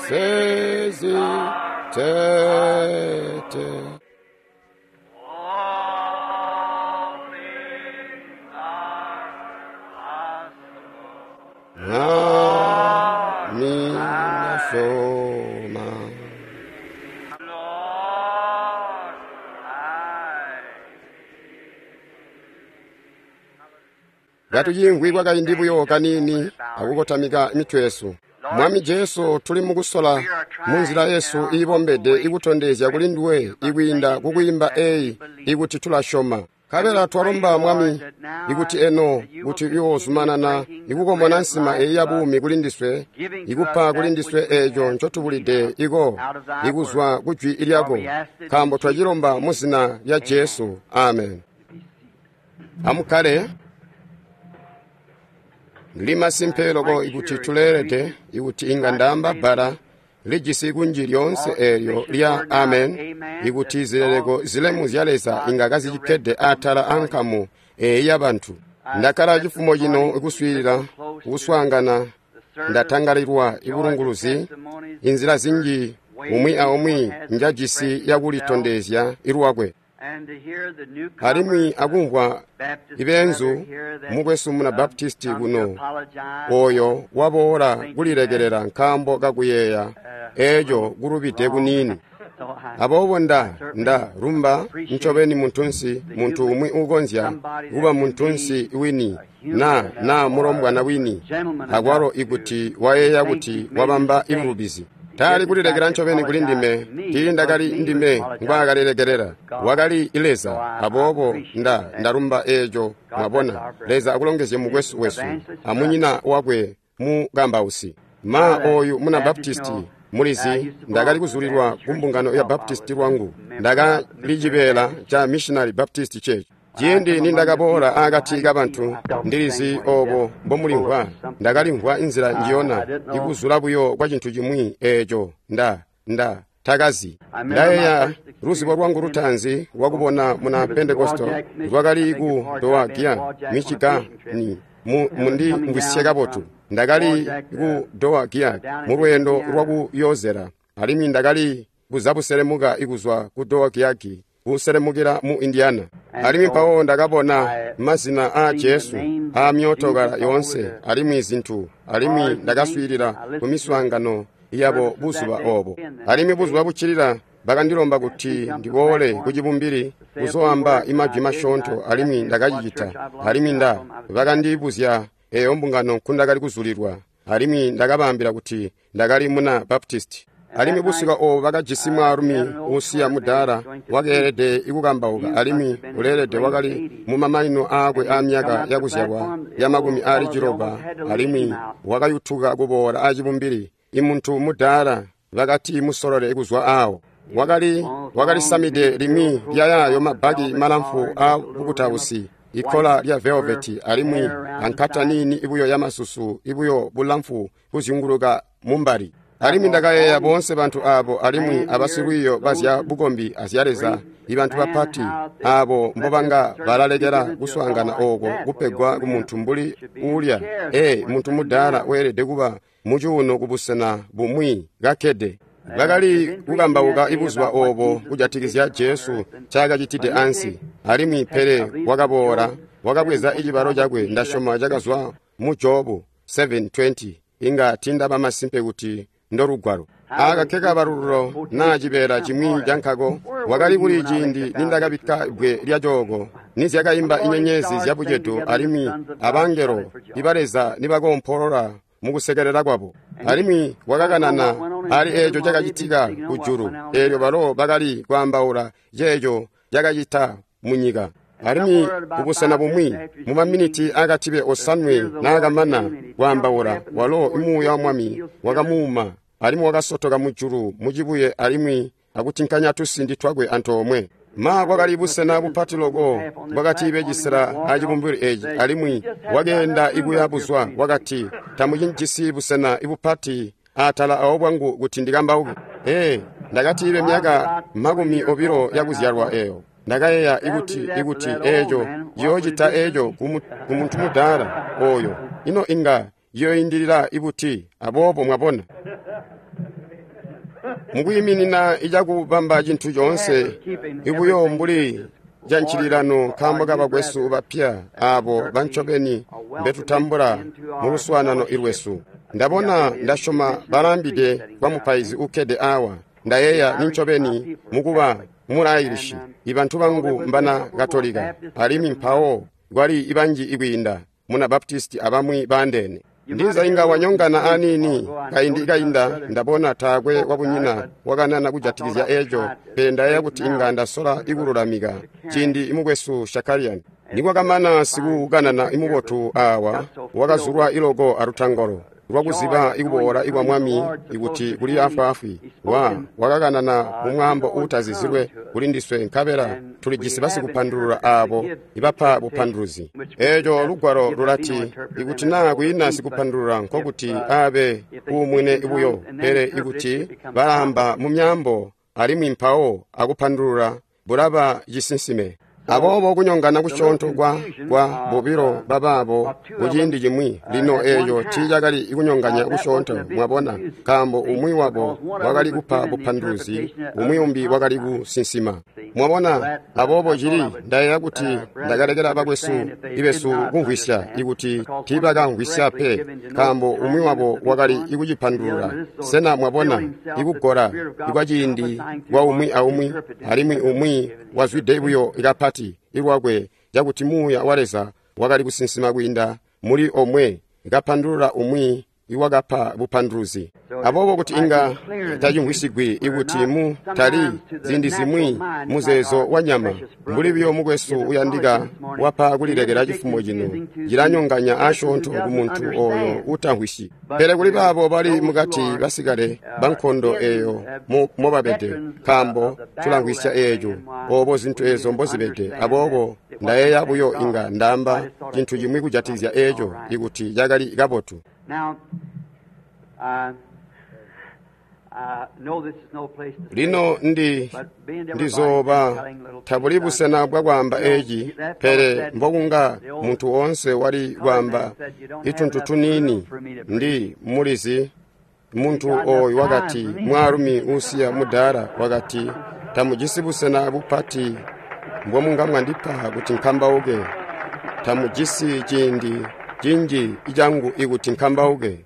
sezi tete. Amina soma. Gatuyingwirwa kayindibuyo kanini akukotamika mitweso. Mwami Jesu tuli mukusola munzira Yesu ibombede ikutondezya kulindiwe ikwinda kukuyimba eyi ikuti tulashoma. Kabela twalomba mwami ikuti eno kuti iwo zumanana ikukombona nsima eyi yabumi kulindiswe ikupa kulindiswe ejo nchotubulide iko ikuzwa kujwi ilyako kambo twajilomba muzina ya Jesu. Amen. Amukale lima simpeloko ikuti tulerete ikuti ingandamba bara lijisi kunji lyonse elyo lya amen ikuti zileleko zilemu zyaleza ingakazi jikede atala ankamu y'abantu. Ndakala chifumo chino ikuswirira kuswangana ndatangalirwa ibulunguluzi inzira zinji umwi njajisi yakulitondezya iruwakwe. Harimwi akumva ibenzu mukwesu muna baptisti kuno oyo waboora kuliregerera nkambo kakuyeya ejo gurubite kunini abobo nda rumba nchobeni muntunsi muntu umwi ugonzya guba muntunsi wini na murombwa na wini agwaro ikuti wayeya kuti wabamba iburubizi tali kuliregera nchobeni kulindime tindakali ndime ngwakaliregerera wakali ileza abobo ndarumba ejo mwabona leza akulongezye mukwesu wesu amunyina wakwe mu gamba usi ma oyu muna baptisti mulizi ndakali kuzulirwa kumbungano ya baptisti lwangu ndakalijibela cha missionary baptist church jindi nindakabora akatika bantu ndilizi obo bomulimva ndakalimva inzira njiyona ikuzula buyo kwa chinthu chimwi ejo takazi ndayeya ruzibo rwangu rutanzi wakubona muna Pentecostal rwakali iku dowakia Michigani mundi ngwisiyeka botu ndakali iku dowakia murwendo rwakuyozera alimi ndakali kuzabuseremuka ikuzwa kudowakiyaki kuseremukira mu Indiana alimi pawo ndakabona mazina a Jesu amyotogala yonse alimi zinthu alimi ndakaswirira kumiswangano iyabo buzuba obo alimi buzuba buchirira bakandilomba kuti ndiwole kuchibumbiri kuzoamba imajwi mashonto alimi ndakachita alimi bakandibuzya ombungano kundakali kuzulirwa alimi ndakabambira kuti ndakali muna baptist alimi busika o bakajisimwa arumi usiya mudara wakerede ikukambauka alimi ulerede wakali mumamaino akwe amyaka yakuzyarwa yamakumi ali chiroba alimi wakayuthuka kubora achibumbiri imuntu mudara vakati musolole ikuzwa awo wakali samide limi lyayayo mabagi malamfu a bukutausi ikola lya velvet alimi ankata nini ibuyo yamasusu ibuyo bulamfu kuzyunguluka mumbali alimi ndakayeya bonse bantu abo alimwi abasiruyo bazya bugombi azyaleza ibantu bapati abo mbobanga balalegera kuswangana ogo kupegwa kumuntu mbuli ulya muntu mudala werede kuba mujuno kubusana bumwi gakede bakali kukambauka ibuzwa obo kujatikizya Jesu chaga chitide ansi alimi pere wakabora wakabweza ichibaro chakwe ndashoma chakazwa mu Jobu 7:20 inga tinda bamasimpe kuti ndorugwaro akakeka baruro nachibera chimwi jankago wakali buli jindi nindakabika bwe lya jogo nizyakayimba inyenyezi zyabujeto alimi abangero ibaleza nibagompolora mukusekerera kwabo alimi wakakanana ali ejo jakachitika kujuru elyo balo bakali kwambaula jejo jakachita munyika alimi kubusana bumwi mumaminiti akatibe osanwe nakamana kwambaula walo imuya wamwami wakamuma alimi wakasotoka mujuru mujibuye alimi akutinkanya tusindi twagwe antomwe ma kwakali busena bupatilogo wakati bejisira ajibumbiri eji alimwi wagenda ibuyabuzwa wakati tamujinjisi busena ibupati atala aobwangu gutindikambauke ndakati ibe myaka magumi obiro yakuzyarwa eyo ndakayeya ikuti ejo yojita ejo kumuntu mudala oyo ino inga yoindirira ibuti abobo mwabona mukuyiminina ija kubamba chinthu chonse ibuyo mbuli janchilirano kamba kabagwesu bapya abo banchobeni mbetutambula mu luswanano ilwesu ndabona ndashoma balambide kwa mupaizi ukede awa ndayeya ninchobeni mukuba mulairishi ibantu bangu mbana katolika alimi mpawo gwali ibanji ibwinda muna baptisti abamwi bandene ndinza inga wanyongana anini kainda ndabona tagwe wabunyina waganana kujatirizya ejo penda yakuti inga ndasola igululamika chindi imugwesu shakalian nikwa kamana sikuganana imubotu awa wakazulwa ilogo arutangolo lwakuziba ikubora ikwa mwami ikuti kuli afafi wakaganana mumwambo utazizirwe kulindiswe nkabera tulijisi basi kupandulula abo ibapha bupanduluzi ejo lugwaro lulati ikuti na kwina sikupandulula nkokuti abe umwine ibuyo pere ikuti balamba mumyambo ali mwimpawo akupandulula bulaba jisinsime abobo kunyongana kushonto kwa bobiro bababo ujindi jimwi lino eyo chijagali ikunyonganya kushonto mwabona kambo umwi wabo wagali kupa bupanduzi umwiumbi wagali kusinsima mwabona abobo jiri ndaya kuti ndagalegera bagwesu ibesu kungwisya ikuti tibaga ngwisya pe kambo umwi wabo wagali ikujipandura sena mwabona ikugora ikwajindi wa umwi aumwi halimwi umwi wazwide ibuyo ikapata iwagwe jakuti muya waleza wagali kusinsima kwinda muri omwe ikapandulula umwi iwagapa bupanduruzi abobo kuti inga tajimwisigwi ikuti mu tali zindi zimwi muzezo wanyama mbuli byo mugwesu uyandika wapa kulilegera chifumo jino jiranyonganya ashonto kumuntu oyo utahwishi pere kuli babo bali mugati basigale bankondo eyo mobabede kambo tulangwisya ejo obo zintu ezo mbozibede abobo ndayeya buyo inga ndamba chintu jimwi kujatizya ejo ikuti jagali gabotu. Now, no, this is no place to lino ndizoba tabulibusena bwagwamba eji pere mbogunga muntu wonse wali gwamba ituntu tunini ndi mulizi muntu oyo wakati mwarumi usiya mudara wakati tamujisibusena bupati mbwomunga mwandipa kuti nkamba uge tamujisi jinji ijangu ikuti nkamba uge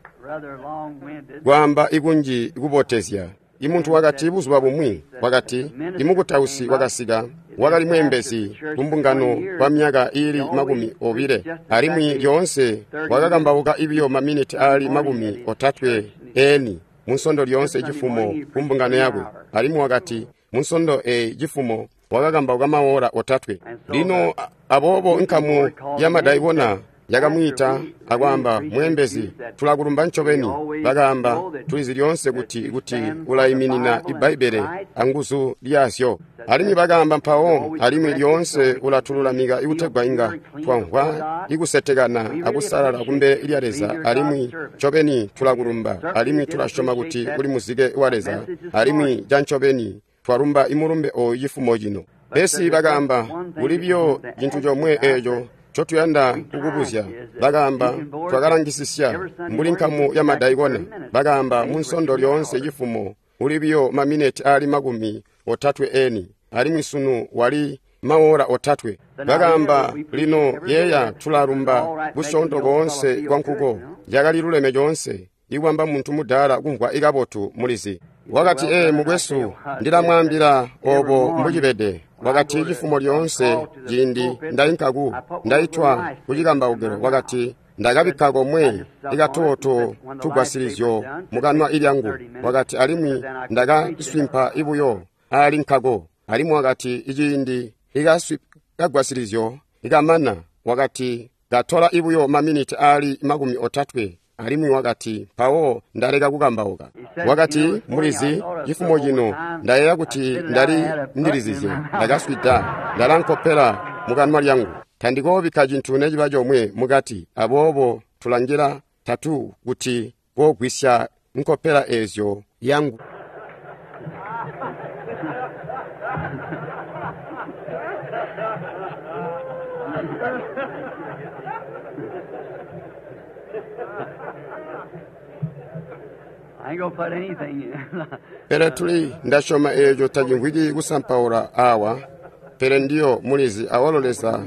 gwamba ikunji ikubotezya imuntu wakati buzwa bumwi wakati imukutausi wakasiga wakali mwembezi kumbungano kwa miaka ili magumi obire alimwi lyonse wakakambauka ibiyo maminiti ali magumi otatwe eni munsondo lyonse jifumo kumbungano yabwe alimu wakati munsondo jifumo wakakambauka maora otatwe lino abobo nkamu yamadayibona yakamwita agwamba mwembezi tulakulumba nchobeni bagamba tulizi lyonse kuti ulayiminina ibaibele anguzu lyasyo alimi bagamba mpawo alimi lyonse ulatululamika ikutegwa inga twangwa ikusetegana akusalala kumbe ilyaleza alimi chobeni tulakulumba alimi tulashoma kuti uli muzige waleza alimi janchobeni twarumba imurumbe o yifumo jino besi bagamba ulibyo jintu jomwe ejo chotuyanda kukubuzya bagamba twakalangisisya mbuli nkamu ya madayigona bagamba munsondo lyonse jifumo ulibyo mamineti ali magumi otatwe eni ali mwisunu wali maora otatwe bagamba lino yeya tularumba bushonto gonse gwankugo jagali luleme jonse igwamba muntu mudala kumva igabotu mulizi wakati mugwesu ndilamwambira obo mbujibede wakati jifumo lyonse jindi ndayinkagu ndayitwa kujigamba ugero wakati ndagabikago mwe igatoto tugwasirizyo muganwa ilyangu wakati alimi ndaga swimpa ibuyo ali nkago alimu wakati ijindi igagwasirizyo igamana wakati gatola ibuyo maminiti ali magumi otatwe alimi wakati pawo ndalega kugambauka wakati mulizi jifumo jino ndayeya kuti ndali ndilizize ndagaswita ndalankopera muganwa lyangu tandiko bikajintu nejibajo mwe mugati abobo tulangira tatu kuti bogwisya nkopera ezyo yangu I ain't gonna put anything in. pere tuli ndashoma ejo tajingwidi kusampaura awa pere ndiyo mulizi awaloleza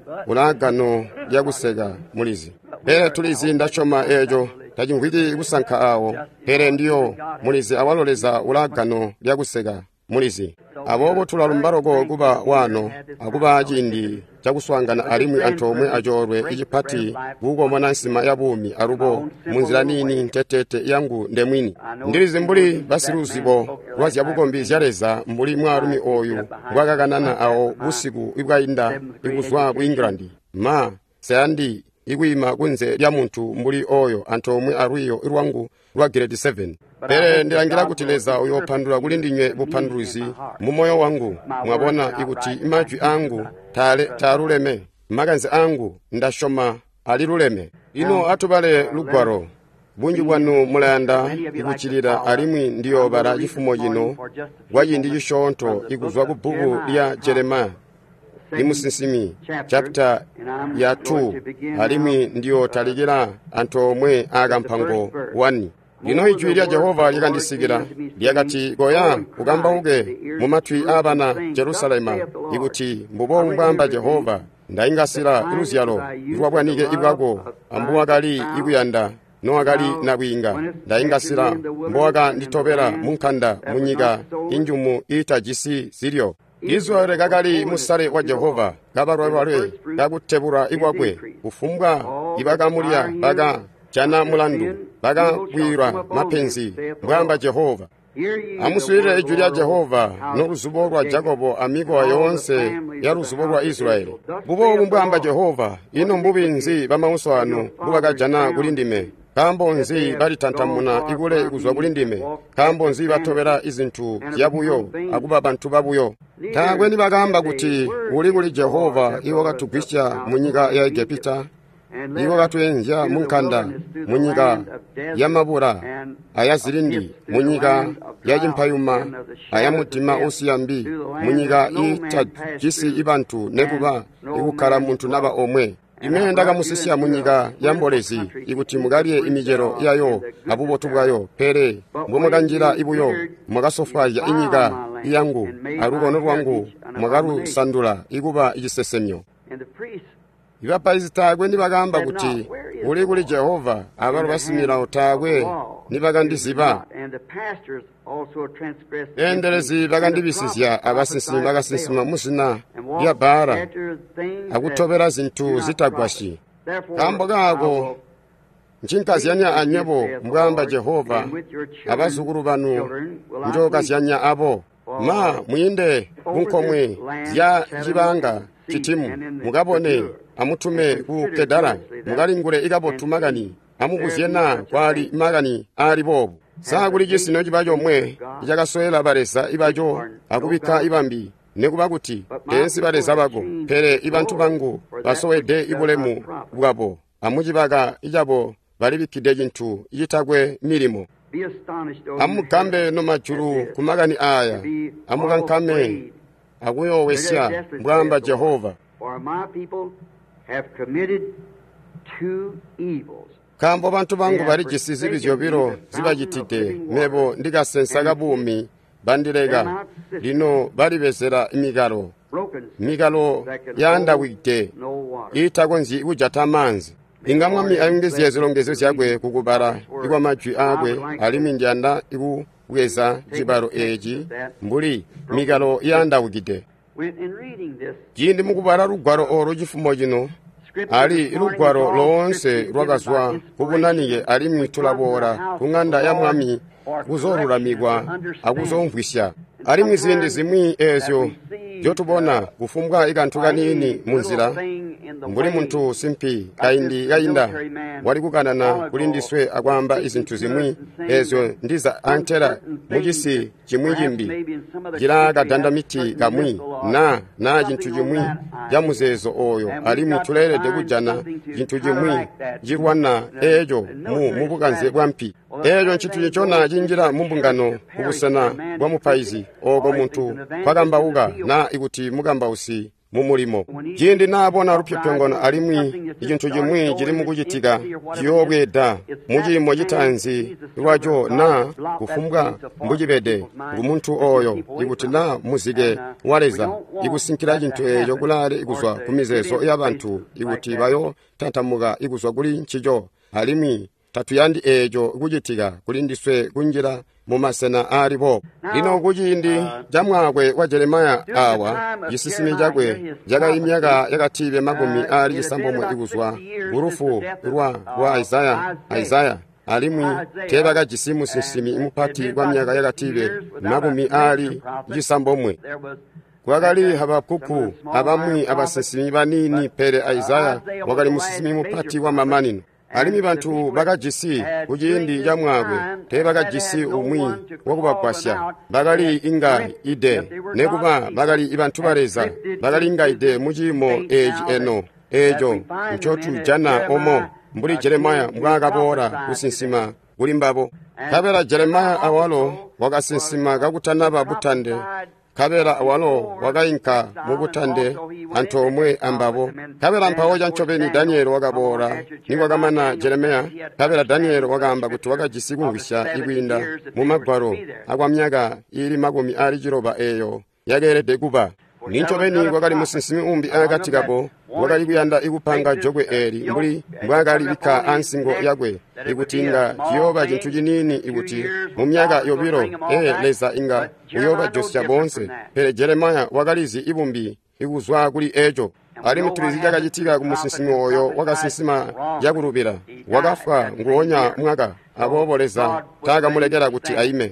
ulagano lya kusega mulizi pere tulizi ndashoma ejo tajingwidi kusanka awo pere ndiyo mulizi awaloleza ulagano lya kusega mulizi abobo tulalumbarogo kuba wano akuba ajindi chakuswangana alimwi antomwe ajorwe ijipati bugo mwana nsima ya bumi arubo munzira nini ntetete yangu ndemwini ndirizi mbuli basiruzibo lwazi yabugombi zyaleza mbuli mwarumi oyu ngwakakanana awo busiku ibwayinda ikuzwa ku England ma sayandi ikuima kunze lya muntu mbuli oyo antomwe aruyo irwangu lwa grade 7 pere ndilangira kuti leza uyopandula kuli ndinywe bupanduluzi mu moyo wangu mwabona ikuti imajwi angu taruleme maganzi angu ndashoma aliluleme ino atubale lugwaro bunji bwanu mulayanda ikuchilira alimwi ndiyo bara chifumo jino wayindi chishonto ikuzwa ku buku lya Jeremiah imusinsimi chapter ya 2 alimwi ndiyo talikira antomwe akampango 1 lino ijwi lya Jehova likandisikira lyakati goya ukamba uge mu matwi abana Jerusalema ikuti mbubo mbamba Jehova ndayingasira iluzyalo ikwabwanike ibwago ambuwakali ikuyanda noakali nabwinga ndayingasira mboaka nditopera munkanda munyika injumu itajisi zilyo Israeli kakali musale wa Jehova kabarwalwe kakutebura ikwakwe ufumbwa ibakamulya baga chana mulandu baga kwirwa mapenzi mbwamba Jehova amuswire ijwi lya Jehova n'uruzubo rwa Jakobo amigo yonse ya ruzubo rwa Israeli bubo mbwamba Jehova ino mbubinzi bamawuswano bubagajana kulindime kambonzi balitantamuna igule ikuzwa kulindime kambonzi batobera izintu yabuyo akuba bantu babuyo tagwe nibagamba kuti uli Jehova iwo katugwisha munyika ya Egipta iwo katwenja munkanda munyika ya mabura ayazirindi munyika ya jimpayuma ayamutima osiyambi munyika itajisi ibantu nebuba ikukala muntu naba omwe imene ndakamusisiya munyika ya mbolezi ikuti mugalye imijero yayo abubotu bwayo pere mbumukanjira ibuyo mwakasofalya inyika iyangu alukono lwangu mwakarusandula ikuba ichisesemyo ibapa izitagwe nibagamba kuti uli Jehova abalu basimira tagwe nibagandiziba endelezi bagandibisizya abasinsi bagasinsima musina lya bara akutobera zintu zitagwashi kambo gago nchinkaziyanya anyebo mbwamba Jehova abazukuru banu njokaziyanya abo ma mwinde kunkomwe zya jibanga chitimu mugabone amutume ku Kedara mugalingule ikabotu magani amukuziyena kwali magani ali bobu saguli gisino jibajo mwe ijakasoela baresa ibajo akubika ibambi nekuba kuti ensi baresa bago pere ibantu bangu basowede ibulemu bwabo amujibaga ijabo balibikide jintu yitagwe milimo amukambe no majuru kumagani aya amukankame akuyo wesya mbwamba Jehova kambo bantu bangu bali gisizi bizyobiro zibagitide mebo ndigasensaga bumi bandirega lino bali bezera imigalo yandawite itagonzi ujata manzi ingamwami ayungezye zilongezo zyagwe kukubara igwa majwi agwe alimi njanda ikubweza jibaro eji mbuli migalo yandawugide jindi mukubara rugwaro oro jifumo jino ali rugwaro lonse rwagazwa kubunaniye ali mwitulabora kunganda ya mwami kuzoruramigwa akuzomvwisya ali mwizindi zimwi ezyo jotubona kufumbwa ikantuka nini munzira mbuli muntu simpi kayinda wali kukanana kulindiswe akwamba izintu zimwi ezyo ndiza antera mujisi chimwi jimbi jila kadandamiti kamwi na jintu jimwi jamuzezo oyo ali mwitulelede kujana jintu jimwi jirwana ejo mubukanze bwampi ejo nchitu chona jinjira mumbungano kubusana bwa mupaizi ogo muntu kwagamba uga na ikuti mugamba usi mu mulimo jindi nabona rupyopyongono alimwi ikintu kimwi kiri mu kuchitika chiyobweda muchimo chitanzi iwacho na kufumbwa mbujibede ngumuntu oyo ikuti na muzike waleza ikusinkira chinthu echo kulale ikuzwa kumizezo y'abantu ikuti bayo tantamuka ikuzwa kuli nchicho alimwi tatuyandi echo kuchitika kulindiswe kunjira mu masena alipo lino kuchindi jamwakwe wa Jeremaya awa chisisimi chakwe jakayimyaka yakatibe makumi ali chisambomwe ikuzwa urufu rwa Isaya alimwi teba kachisimu sisimi imupati kwa myaka yakatibe makumi ali chisambomwe kwakali Habakuku abamwi abasisimi banini pere Isaya wakali musisimi mupati wa mamanino alimi bantu bakajisi kujindi jamwabwe te bakajisi umwi wokubakwasya bakali inga ide nekuba bakali ibantu bareza bakali inga ide mujimo eno ejo nchotu jana omo mbuli Jeremaya mwakabora kusinsima kulimbabo kabera Jeremaya awalo wakasinsima kakutanaba butande kabera awalo wakayinka mubutande antomwe ambabo kabera mpawo janchobeni Daniel wakabora ni wakamana Jeremaya kabera Daniel wakamba kuti wakajisikungisha ibwinda mu magwaro agwa myaka ili makumi ali chiroba eyo yagerede kuba ninchobeni wakali musinsimi umbi akatikabo wakali kuyanda ikupanga jogwe eri mbuli mbwakali bika ansingo yagwe ikutinga Jehova chinthu chinini ikuti mu myaka yobiro leza inga uyoba josya bonse pere Jeremaya wakalizi ibumbi ikuzwa kuli ejo ali mutirizi jakachitika kumusinsimi oyo wakasinsima yakulubira wakafa nguonya mwaka aboboleza takamulekera kuti aime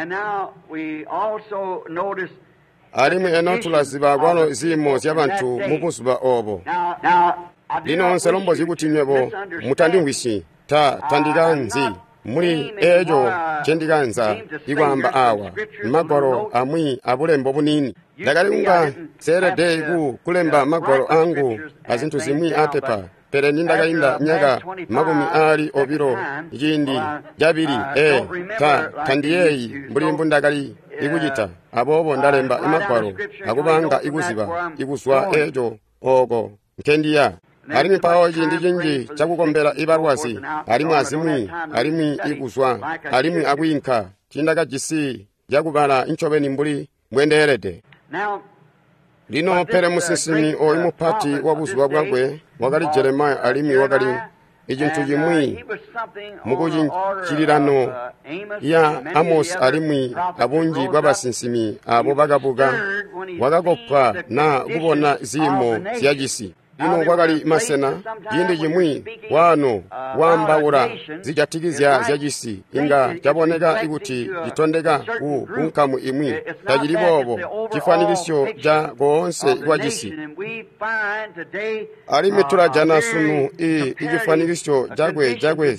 alimu eno tulaziba kwalo zimo z'abantu mukuzuba obo lino nselombo zikutinywebo mutandingwishi tandikanzi muli ejo chendikanza ikwamba awa magwaro amwi abulembo bunini ndakaliunga serede kulemba magwaro angu azinthu zimwi apepa pere nindakayinda myaka makumi ali obiro yindi jabiri tandiyeyi mbulimbu ndakali ikuchita abobo ndalemba imagwaro akubanga ikuziba ikuzwa ejo oko nkendiya alimi pawo chindi chinji chakukombera ibarwasi alimu azimwi alimi ikuzwa alimu akuyinka chindakajisi yakubala inchobeni mbuli mwenderede lino pere musinsimi oyi mupati wabuzwa bwakwe wakali Jeremaya alimi wakali ichinthu chimwi mukuchinchilirano ya Amos alimwi abunji kwa basinsimi abo bakapuka wakakopa na kubona zimo ziyajisi lino kwakali masena yindi chimwi wano wambawula zijatikizya ziyajisi inga chaboneka ikuti litondeka kunkamu imwi tajilibobo chifanilisyo ja konse ikwajisi alimitula jana sunu ichifanilisyo jagwe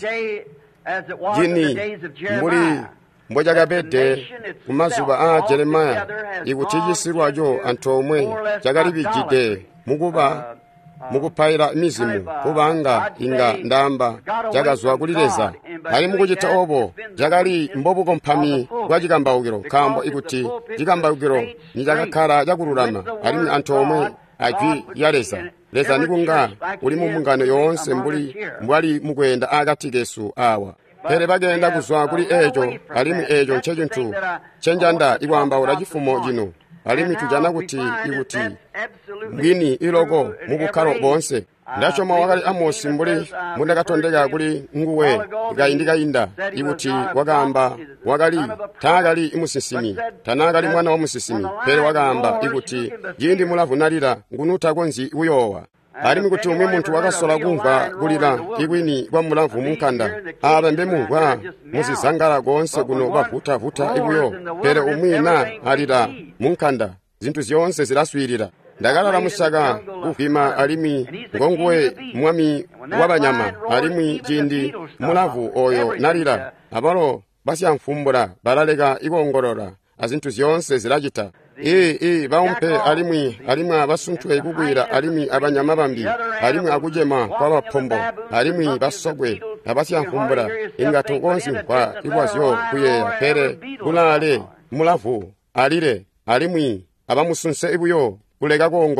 jini mbuli mbojakabede kumazuba a Jeremaya ikuchijisirwajo antomwe jakalibijide mukupayira mizimu kubanga inga ndamba jakazwa kulileza ali mukuchita obo jakali mbobuko mphami kwa chikambaukiro kambo ikuti chikambaukiro ni jakakhala jakululama alimi antomwe ajwi yaleza leza nikunga uli mumungano yonse mbwali mukuyenda akatikesu awa pere bagenda kuzwa kuli ejo alimi ejo nchechinthu chenjanda ikwambawula chifumo chino alimi tujana kuti ikuti mbwini iloko mubukhalo bonse ndachoma wakali Amosi mbuli mundakatondeka kuli nguwe ikayindikayinda ikuti wakamba wakali takali imusisimi tanakali mwana wa musisimi pere wakamba ikuti yindi mulavunalira ngunuta konzi uyowa alimi kuti umwe muntu wakasola kumva kulira ikwini kwa mulavu munkanda abembe mungwa muzizangala konse kuno bavuta ikuyo pere umwina alira munkanda zinthu zionse zilaswirira ndakalala musaka kuvima alimi ngongwe mwami wabanyama alimi jindi mulavu oyo nalira abalo basyanfumbula balaleka ikongolora azinthu zionse zilachita baumpe alimwi abasunthu ikugwira alimi abanyama bambi alimwi akujema kwa bapombo alimwi basogwe abasyanfumbula ingatu konsi kwa ikwazyo kuyeya pere kulale mulavu alire alimwi abamusunse ibuyo kuleka kuongolola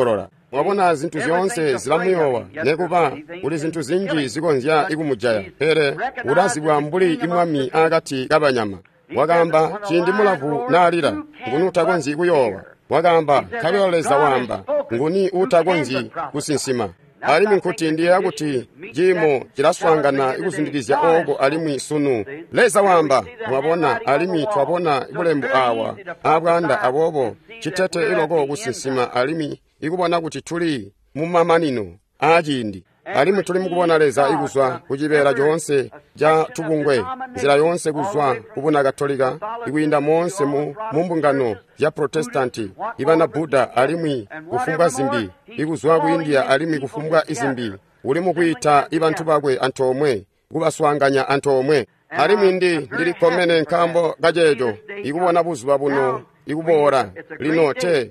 mwabona zinthu zonse zilamuyowa nekuba uli zinthu zinji zikonzya ikumujaya pere udazibwa mbuli imwami akati kabanyama wakamba chindi mulavu nalira nguni utakonzi ikuyowa wakamba khaloleza wamba nguni utakonzi kusinsima alimi nkuti ndiye akuti jimo chilaswangana ikuzindikizya ogo alimi sunu leza wamba mwabona alimi twabona ibulembo awa abwanda abobo chitete iloko kusinsima alimi ikubona kuti tuli mumamanino ajindi alimi tuli mukubona leza ikuzwa kuchibera jonse ja tubungwe nzira yonse kuzwa kubuna katolika ikuyinda monse mumbungano ya protestanti ibana buda alimi kufumbwa zimbi ikuzwa ku india alimi kufumbwa izimbi uli mukuyita ibanthu bakwe anthu omwe kubaswanganya anthu omwe alimi ndili komene nkambo kajejo ikubona buzuba buno ikubora lino te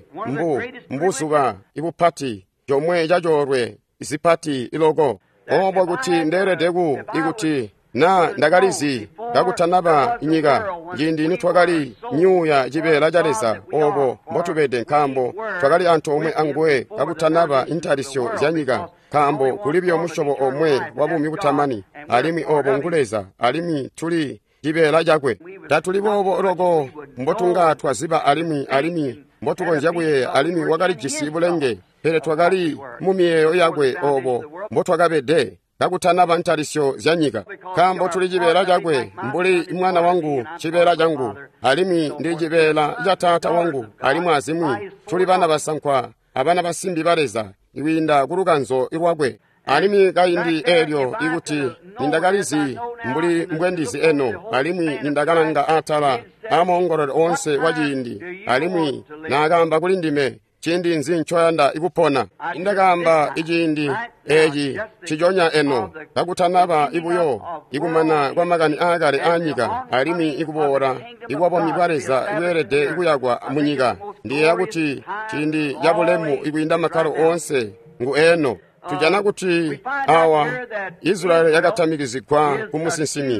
mbuzuba ibuphati jomwe jajorwe isipati iloko obo kuti nderedeku ikuti na ndakalizi ndakutanaba inyika njindi nitwakali nyuya chibela jaleza obo mbotubede nkambo twakali anthu omwe angwe kakutanaba intalisyo zanyika kambo kulibyo mushobo omwe wabumi kutamani alimi obo nguleza alimi tuli chibela jakwe tatulibobo loko mbotunga twaziba alimi mbotukonzya kuye alimi wakali jisi bulenge pere twakali mumiyeyo yakwe obo mbotwakabede kakutanaba ntalisyo zanyika kambo tuli chibela jakwe mbuli mwana wangu chibela jangu alimi ndi chibela ja tata wangu alimu azimwi tuli bana basankwa abana basimbi baleza iwinda kulukanzo iwakwe alimi kaindi elyo ikuti nindakalizi mbuli mbwendizi eno alimwi nindakalanga atala amongolole onse wajindi alimwi nakamba kuli ndime chindi nzi nchoyanda ikupona indakamba ijindi eji chijonya eno kakutanaba ibuyo ikumana kwa makani akale anyika alimi ikubora ikwapo mibwareza iwerede ikuyagwa munyika ndiye akuti chindi yabulemu ikuyinda makalo onse ngu eno tujana kuti awa Israeli yakatamikizikwa kumusinsimi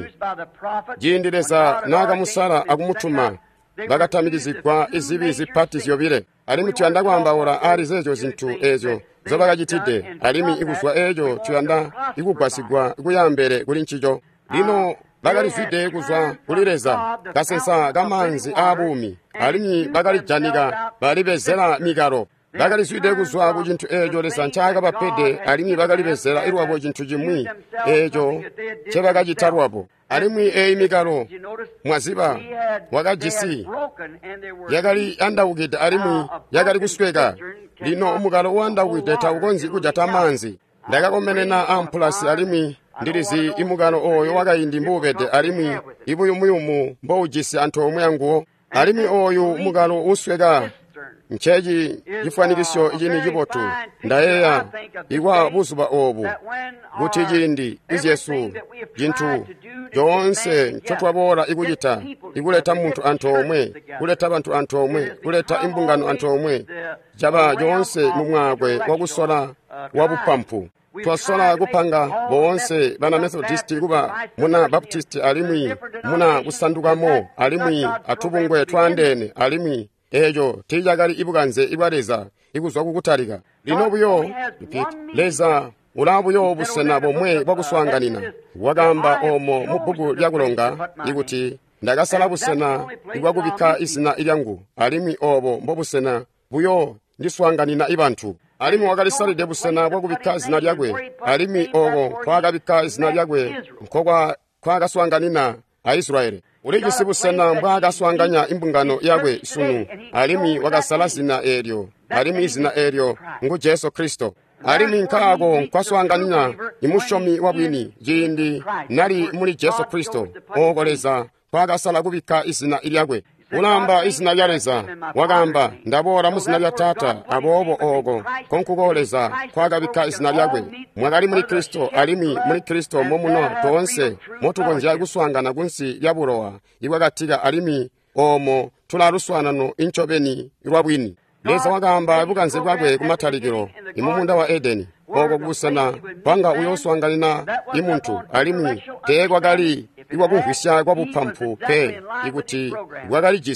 jindileza nakamusala akumutuma bakatamikizikwa izibi zipati ziyobire alimi tuyanda kwamba ora ali zejo zinthu ezo zobakachitide alimi ikuzwa ejo tuyanda ikugwasigwa ikuyambere kuli nchicho lino bakalizide kuzwa kulireza kasensa kamanzi abumi alimi bakalijanika balibezera mikaro bakalizide kuzwa ku chinthu ejo lesa nchaka papede alimi bakalibezera irwapo chinthu chimwi ejo chebakachitarwapo alimi mikaro mwaziba wakajisi yakali andaukide alimi yakali kusweka lino umukalo wandawide taukonzi kuja tamanzi ndakakomenena ampulasi alimi ndilizi imukalo oyo wakayindi mbupede alimi ibuyumuyumu mbowujisi anthu omwe yanguwo alimi oyu umukalo usweka mcheji chifanikiso ichini chipotu ndayeya ikwa buzuba obu kuti jindi ijesu jinthu jonse nchotwabora ikuchita ikuleta munthu anthu omwe kuleta banthu anthu omwe kuleta imbungano anthu omwe jaba jonse mumwakwe wakusola wabupampu twasola kupanga bonse bana methodist kuba muna baptist alimwi muna kusandukamo alimwi atubungwe twandene alimwi ejo tijakali ibukanze ibwareza ikuzwa kukutalika lino buyo leza ulabuyo obusena bomwe bwakuswanganina wakamba omo mubugu lyakulonga ikuti ndakasala busena ibwakubika izina ilyangu alimi obo mbobusena buyo ndiswanganina ibanthu alimi wakalisalide busena bwakubika izina lyakwe alimi obo kwakabika izina lyakwe nkokwa kwakaswanganina aisraeli ulijisi busena mbwakaswanganya imbungano yakwe sunu alimi wakasala zina elyo alimi izina elyo ngu Yesu Kristo alimi nkako kwaswanganina imushomi wabwini jindi nali muli Yesu Kristo ogoleza kwakasala kubika izina ilyakwe ulamba izina lyaleza wakamba ndabora muzina lya tata abobo ogo konkugoleza kwakabika izina lyakwe mwakali muli Kristo alimi muli Kristo momuno tonse motukonja kuswangana kunsi lyabulowa iwakatika alimi omo tulaluswanano inchobeni ilwabwini leza wakamba ibukanze bwakwe kumatalikiro imumunda wa Edeni ogo kusana panga uyoswanganina imuntu alimi tekwakali iwakuhwisya kwa bupampu pe ikuti wakali jisi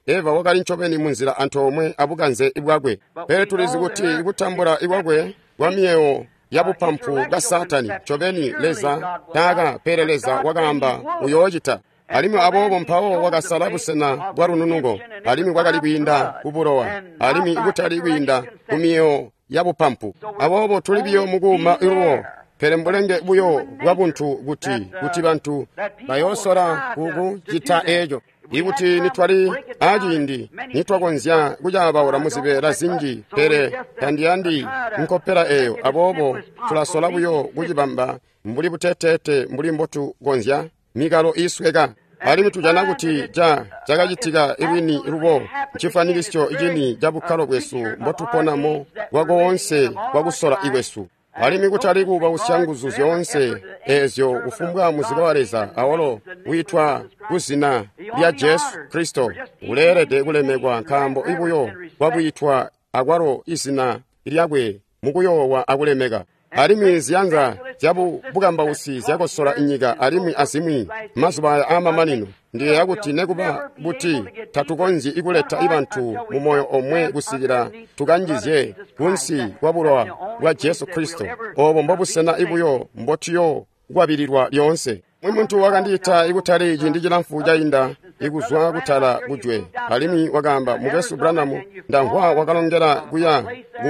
eva wakali nchoveni munzira anthu omwe abukanze ibwagwe pere tulizi kuti ikutambula ibwagwe kwa miyewo yabupamphu bwa satani choveni leza taka pereleza wakamba uyochita alimi abobo mphawo wakasala busena bwa rununungo alimi wakali kuyinda kubulowa alimi ikutali kuyinda kumiyewo yabupamphu abobo tulibiyo mukuma iruwo pere mbulenge buyo bwa bunthu kuti bantu bayosora kuku chita ejo ikuti nitwali ajindi nitwakonzya kujabawula muzibera zinji pere yandiyandi nkopera eyo abobo tulasola buyo kujibamba mbuli butetete mbuli mbotu gonzya mikalo isweka alimi tujana kuti jakachitika ibini rubo nchifanikisho ijini jabukhalo bwesu mbotuponamo wako wonse wakusola iwesu alimi kuti ali kuba usyanguzu zyonse ezyo kufumbwa muzikawaleza awolo witwa kuzina lya Yesu Kristo ulerede kulemekwa nkhambo ibuyo wabwitwa akwalo izina lyakwe mukuyowa akulemeka alimi ziyanza zyabu usi zyakosola inyika alimi azimwi mazuba amamanino ndiye yakuti nekuba buti tatukonzi ikuleta ibantu mumoyo omwe kusikira tukanjizye kunsi kwabulowa bwa Yesu Kristo obo mbobusena ibuyo mbotiyo kwabirirwa lyonse mwe muntu wakandita ikutali iji ndi chilamfu jayinda ikuzwa kutala kujwe alimi wakamba mukesu Branham ndahwa wakalongera kuya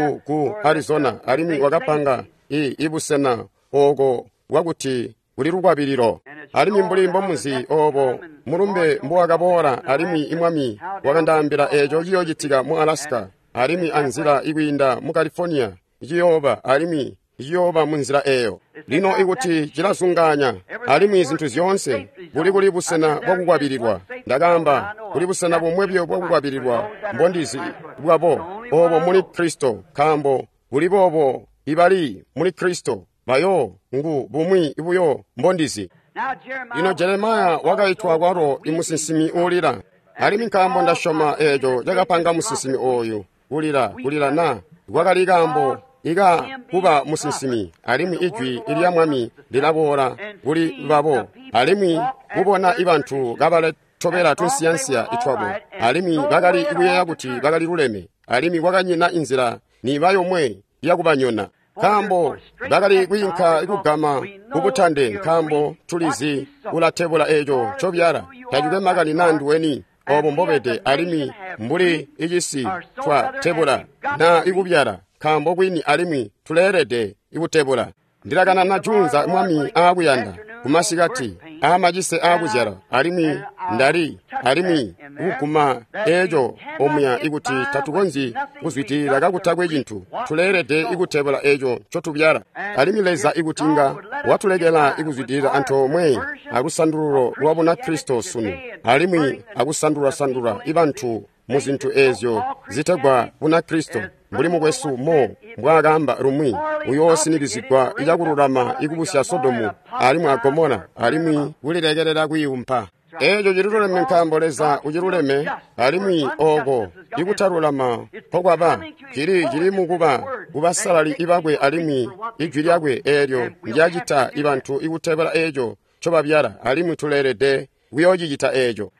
ku Arizona alimi wakapanga ibusena ogo wakuti uli lukwabiriro alimi mbulimbo muzi obo mulumbe mbuwakabora alimi imwami wakandambira ejo chiyochitika mu Alaska alimi anzira ikwinda mu California ichiyoba alimi ichiyoba munzira eyo lino ikuti chilazunganya alimi zinthu zonse kuli busena bwakukwabirirwa ndakamba kuli busena pomwebyo bwakukwabirirwa mbondizi bwapo obo muli Kristo kambo kuli bobo ibali muli Kristo bayo ngu bumwi ibuyo mbondizi ino Jeremiah wakaitwa kwaro imusisimi ulira alimi nkambo ndashoma ejo jakapanga musisimi oyu ulira na wakali kambo ika kuba musisimi alimi ijwi ilya mwami lilabora uli babo alimi kubona ibantu gabale tobera tunsiyansiya itwabo alimi bakali ibuye yakuti bakali luleme alimi wakanyina inzira ni bayo mwe yakubanyona kambo bakali kuyinka ikugama kubutande kambo tulizi ulatebula ejo chobyara tajuke makali nanduweni obo mbobede alimi mbuli ijisi twa tebula na ikubyara kambo kwini alimi tulerede ikutebula ndilakana na junza mwami akuyanda kumasikati amajise akuzyara alimi ndali alimi ukuma ejo omya ikuti tatukonzi kuzwitirira kakutakwe chinthu tulerede ikutebula ejo chotubyara alimi leza ikutinga watulegela ikuzwitirira anthu omwe akusandululo lwabona Kristo sunu alimi akusandula ibanthu muzinthu ezyo zitegwa buna Kristo mbuli mukwesu mo mbwakamba rumwi uyo osinirizidwa iyakululama ikubusya Sodomu alimu Agomora alimi ulilekelera kuyiumpha ejo chiluleme nkamboleza uchiluleme alimi ogo ikutalulama pokwapa chili mukuba kubasalali ibakwe alimi ijwi lyakwe elyo njachita ibanthu ikutebera ejo chobabyala alimi tulerede kuyochita ejo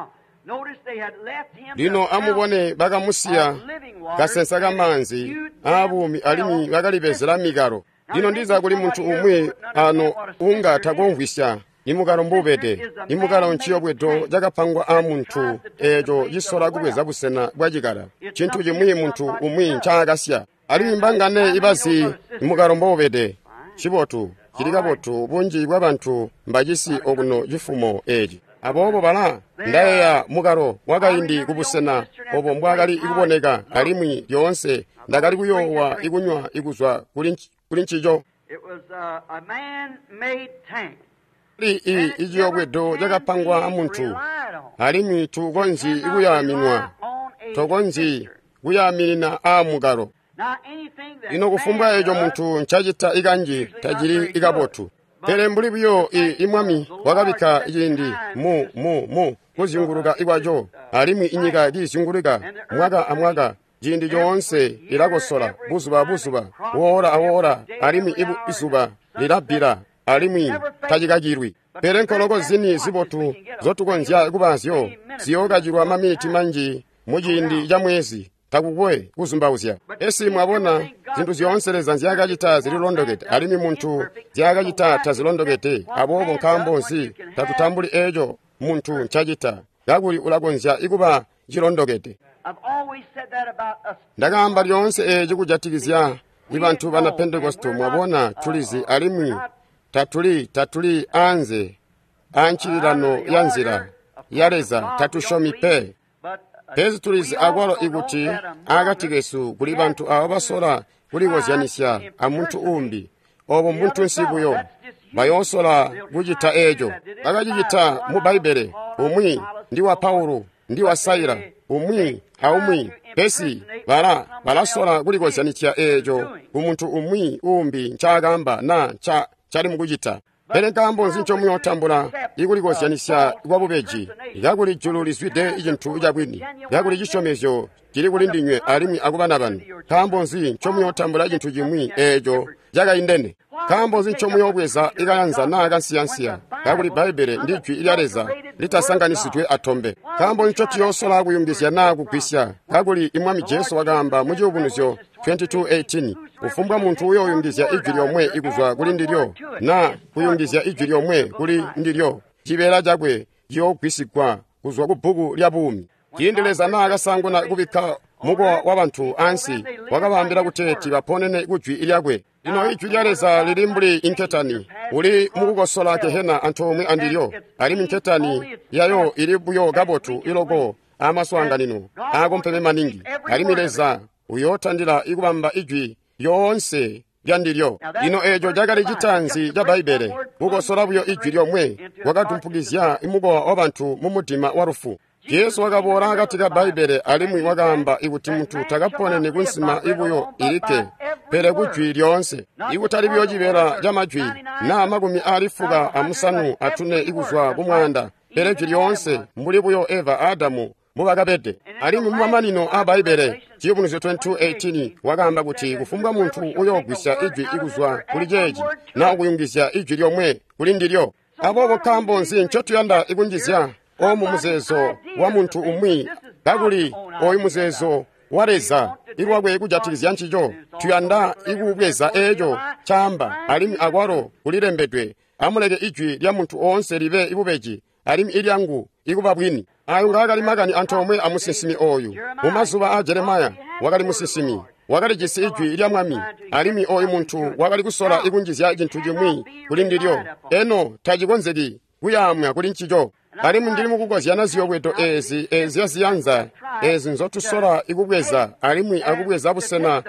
lino amubone bakamusiya kasensa kamanzi abumi alimi bakalipezera mikalo lino ndiza kuli munthu umwe ano ungatha kumvisya imukalo mbupete imukalo nchiyobwedo jakapangwa a munthu ejo yisola kukweza busena bwachikala chinthu chimwe munthu umwe nchakasya alimi mbangane ibazi imukalo mbupete chipotu chilikapotu bunji bwa banthu mbachisi okuno chifumo eji abobo bala ndayeya mukalo wakayindi kubusena obo mbwakali ikuboneka alimi yonse ndakali kuyowa ikunywa ikuzwa kuli nchicho ijiyobwedo jakapangwa amunthu alimi tukonzi ikuyaminwa tokonzi kuyaminina a mukalo ino kufumbwa ejo munthu nchachita ikanji tajiri ikapotu pere mbulibiyo imwami wakabika ijindi mu kuzinguluka ikwacho alimi inyika kizinguluka mwaka amwaka jindi jonse ilakosola busuba awora alimi ibu isuba lilabira alimwi tachikachirwi pere nkoloko zini zibotu zotukonzya kubazyo ziyokachirwa mamiti manji muchindi cha mwezi takukwe kuzumbauzya esi mwabona zinthu ziyonsereza nziyakachita zililondokete alimi munthu ziyakachita tazilondokete abobo nkhambonzi tatutambuli ejo munthu nchachita yakuli ulakonzya ikuba chilondokete ndakamba lyonse eji kujatikizya ibanthu bana pentekosto mwabona tulizi alimwi tatuli anze anchililano ya nzira yaleza tatushomipe pezi tulizi akwalo ikuti akatikesu kuli banthu awo basola kulikozyanisya amunthu umbi obo munthu nsibuyo bayosola kuchita ejo akachita mu baibele umwi ndi wa paulo ndi wa saila umwi aumwi pesi balasola kulikozyanisya ejo umunthu umwi umbi nchagamba na chali mukuchita pere nkambonzi nchomwe yotambula ikulikozyanisya ikwabubeji ikakuli julu lizwide ichinthu ichakwini ikakuli chishomezyo chili kuli ndinywe alimwi akubana banu kambonzi nchomwe yotambula ichinthu chimwi ejo jakayindene kambonzi nchomwe yokweza ikayanza na akansiyansiya kakuli baibele ndi jwi ilyaleza litasanganisitwe athombe kambonzi nchoti yosola kuyumbisya na kugwisya kakuli imwami jesu wakamba muchiupunusyo 22:18 ufumbwa munthu uyo uyumbisya ijwi lyomwe ikuzwa kuli ndilyo na kuyumbisya ijwi lyomwe kuli ndilyo chibera chakwe chiyogwisigwa kuzwa ku bhuku lya bumi chiyindeleza na akasango na kubikha muko wa banthu ansi wakabambira kuteti baponene kujwi ilyakwe lino ijwi lyaleza lili mbuli inketani uli mukukosola kehena anthu omwe andilyo alimi nketani yayo ili buyo gabotu iloko amaswanga nino akompeme maningi alimileza uyotandira ikubamba ijwi yonse lyandilyo lino ejo jakali chitanzi cha baibele kukosola buyo ijwi lyomwe wakatumphukizya imuko wa banthu mumutima warufu yesu wakapola katika baibele alimwi wakamba ikuti munthu takaponene kunsima ibuyo ilike pere kujwi lyonse ikutali byochipera cha majwi na makumi alifuka amusanu atune ikuzwa kumwanda pere jwi lyonse mbuli buyo eva adamu mubakapete alimi mumamanino a baibele chiyopunuzo 22:18 wakamba kuti kufumbwa munthu uyogwisya ijwi ikuzwa kuli jeji na ukuyungisya ijwi lyomwe kuli ndilyo apopo kambonzi nchotuyanda ikunjizya omu muzezo wa munthu umwi kakuli oyi muzezo waleza ilwakwe kujatikizya nchicho tuyanda ikubweza ejo chamba alimi akwalo kulilembedwe amuleke ijwi lya munthu onse libe ibubeji alimi ilyangu ikubabwini ayo ngakali makani anthu omwe amusisimi oyu mumazuba a jeremaya wakali musisimi wakali jisi ijwi lya mwami alimi oyu munthu wakali kusola ikunjizya chinthu chimwi kuli ndilyo eno tachikonzeki kuyamwa kuli nchicho alimu ndili mukukoziyana ziyokweto ezi yaziyanza ezi nzotusola ikubweza alimwi akubweza abusena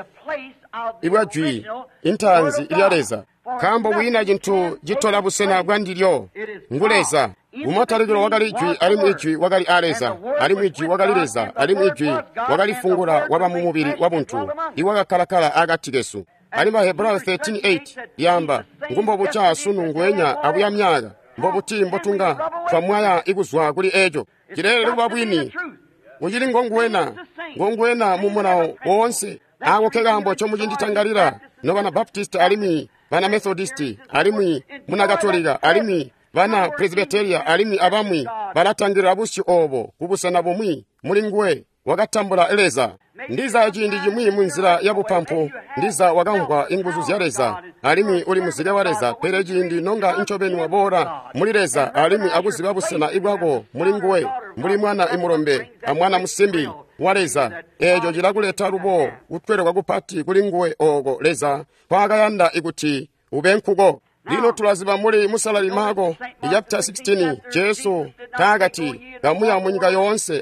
ibwajwi inthanzi ilyaleza kambo bwina chinthu jitola busena bwandilyo nguleza umatalikiro wakali ijwi alimu ijwi wakali aleza alimu ijwi wakali leza alimu ijwi wakali fungula waba mumubiri wa munthu iwakakhalakhala akatikesu alima Hebrew 13:8 yamba ngumbo bucha sunu ngwenya abuya myaka mbobuti mbotunga twamwaya ikuzwa kuli ejo chilele lubabwini uchili ngongwena mumunawo wonse akokhekambo chomuchinditangalira no bana baptist alimi bana methodist alimi muna katolika alimi bana presbyteria alimi abamwi balatangirira busi obo kubusana bomwi muli ngwe wakatambula eleza ndiza chindi chimwi munzira ya bupampo ndiza wakangwa inguzu zyaleza alimi uli muzika waleza pere chindi nonga inchopeni wabora mulileza alimi akuziba busena ibwako muli ngwe muli mwana imulombe amwana musimbi waleza ejo chilakuleta lubo utwere kwakupati kuli ngwe oko leza kwakayanda ikuti ubenkhuko lino tulaziba muli musalali mako chapter 16 jesu takati gamuya munyika yonse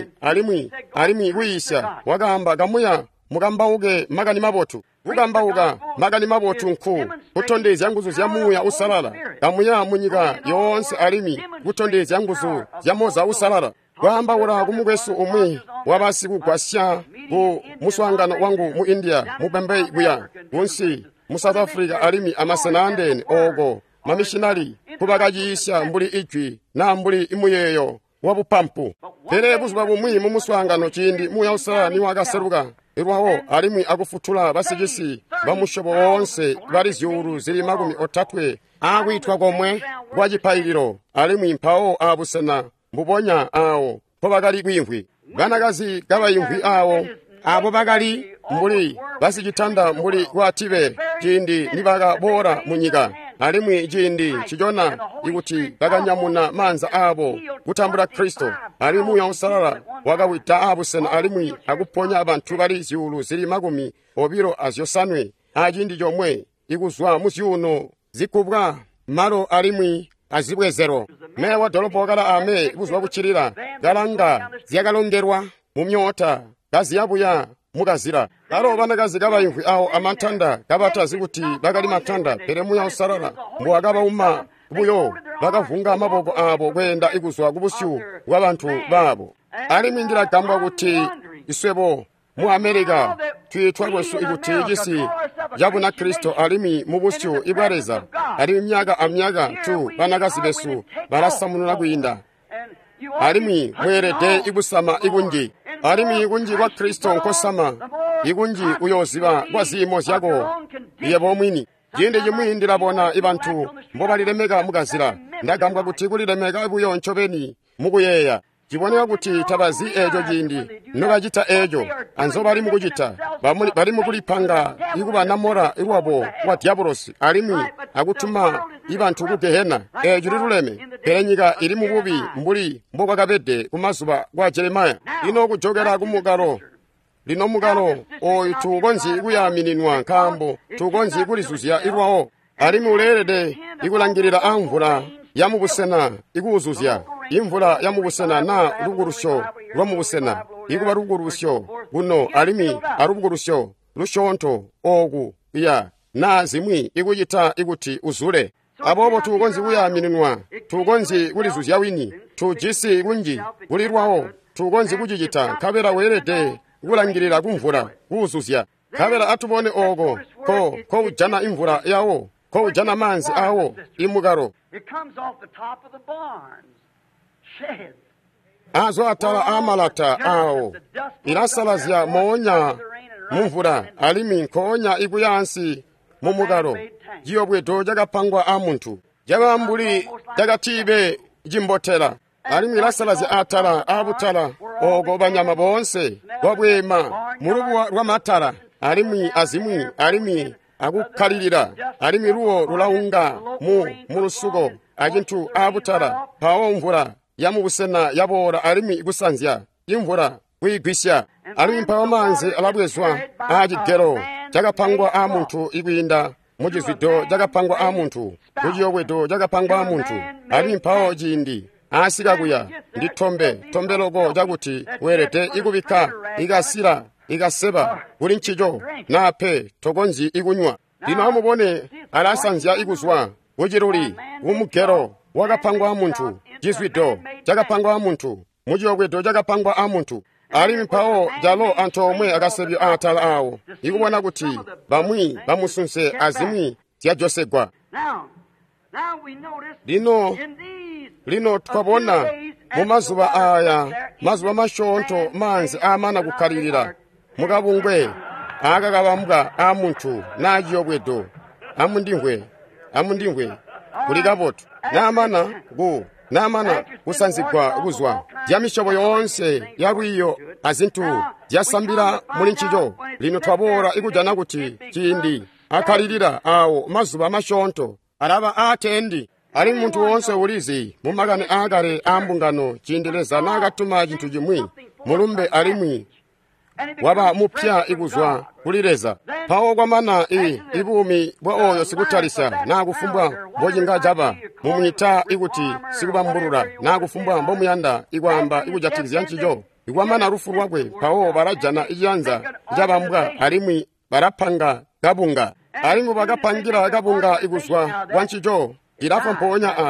alimwi kuyisya wakamba gamuya mukambauke makani mabotu kukambauka makani mabotu nkhu kutondezya nguzu zya muya usalala gamuya munyika yonse alimi kutondezya nguzu zya moza usalala kwambaula kumukwesu umwi wabasi kugwasya ku muswangano wangu mu india mu Bombay kuya kunsi mu South Africa alimi amasenandeni oko mamishinari kubakajisya mbuli ijwi na mbuli imuyeyo wabupampu pere buzuba bumwi mu muswangano chindi muya usala ni wakaseruka irwawo alimwi akufutula basigisi bamushobo wonse bali zyuru zili makumi otatwe akwitwa komwe kwa chipayiliro alimwi mphawo abusena mbuponya awo po bakali kwimvwi banakazi kabayimvwi awo abo bakali mbuli basichitanda mbuli kwatibe chindi nibakabora munyika alimwi chindi chichona ikuti bakanyamuna manza abo kutambula Kristo alimuya usalala wakawita abusena alimwi akuponya abantu bali zyulu zili makumi obiro azyosanwe achindi chomwe ikuzwa musyuno zikubwa malo alimwi azibwezero meya wa dolopo wakala ame ikuzwa kuchirira galanga zyakalongerwa mumyota gaziyabuya mukazira kalo banakazi kabayimvwi awo amantanda kabata zikuti bakali matanda pere muya usalala mbo akabauma buyo bakavunga amaboko abo kwenda ikuzwa kubusyu bw'abantu babo alimwi njira gamba kuti iswebo mu Amerika twitwa kwesu ikuti igisi yabuna Kristo alimi mubusyu ibwareza alimi myaka tu banakazi besu barasamunula kuyinda alimi mwerede ibusama igunji alimi igunji kwa Kristo nkosama igunji uyoziba kwa zimo zyako yebo mwini jinde jimwindira bona ibantu mbobalilemeka mukazira ndagambwa kuti kulilemeka ibuyo nchobeni mukuyeya jiboneka kuti tabazi ejo jindi nokachita ejo anzo bali mukuchita bali mukulipanga ikuba namora iwabo wa diabolos alimi akutuma ibantu kugehena ejo liluleme perenyika ili mububi mbuli mboka kabede kumazuba kwa Jeremaya ino kujogera kumugalo lino mugalo oyu tukonzi kuyaminirwa nkambo tukonzi kulisuzya irwawo alimi ulerede ikulangirira amvula yamubusena ikuzuzya imvula yamubusena na lugurusho lwamubusena ikuba lugurusho guno alimi arugurusho lushonto ogu ya na zimwi ikuyita ikuti uzule abobo tukonzi kuyaminirwa tukonzi kulizuzya wini tujisi kunji kulirwawo tukonzi kujijita kabera werede kulangirira kumvula kuzuzya kabera atubone ogo ko ujana imvula yawo ko ujana manzi awo imugaro azo atala amalata awo irasalazya moonya mumvula alimi nkonya ikuyansi mumugaro jiyobweto jakapangwa amuntu jakambuli jakatibe jimbotela alimi irasalazya atala abutala ogo banyama bonse wabwema murubu rwamatala alimi azimwi alimi akukalirira alimi ruwo rulaunga mu lusugo ajintu abutala pawo mvula yamubusena yabora alimi ikusanzya imvula kuyigwisya alimi mpawo manzi alabwezwa ajigero jakapangwa amuntu ikwinda mujizwido jakapangwa amuntu kujiyobwedo jakapangwa amuntu alimi mpawo jindi asikakuya ndi tombe logo jakuti werete ikubika ikasira ikaseba kuli nchijo nape tokonzi ikunywa lino amubone alasanzya ikuzwa ujiruli umugero wakapangwa amuntu jizwido jakapangwa amuntu mujiyobwedo jakapangwa amuntu alimi mpawo jalo anthu omwe akasebyo atala awo ikubona kuti bamwi bamusunse azimwi zyajosegwa lino twabona mu mazuba aya mazuba mashonto manzi amana kukalirira mukabungwe akakabambwa amuntu najiyobwedo amundingwe kulikapoto namana kusanzigwa kuzwa jamishobo yonse yakwiyo azintu jasambira muli nchijo lino twabora ikujana kuti chindi akalirira awo mazuba mashonto alaba atendi ali muntu wonse ulizi mumakani akale ambungano chindeleza nakatuma chinthu chimwi mulumbe alimwi waba mupya ikuzwa kulireza pawo kwamana ibumi bwa oyo sikutalisa nakufumbwa mbojinga jaba mumwita ikuti sikubambulula nakufumbwa mbomuyanda ikwamba ikujatiriza nchijo ikwamana rufu rwakwe pawo barajana iyanza jabambwa alimwi barapanga kabunga alimwi bakapangira kabunga ikuzwa wanchijo irafa mponya awo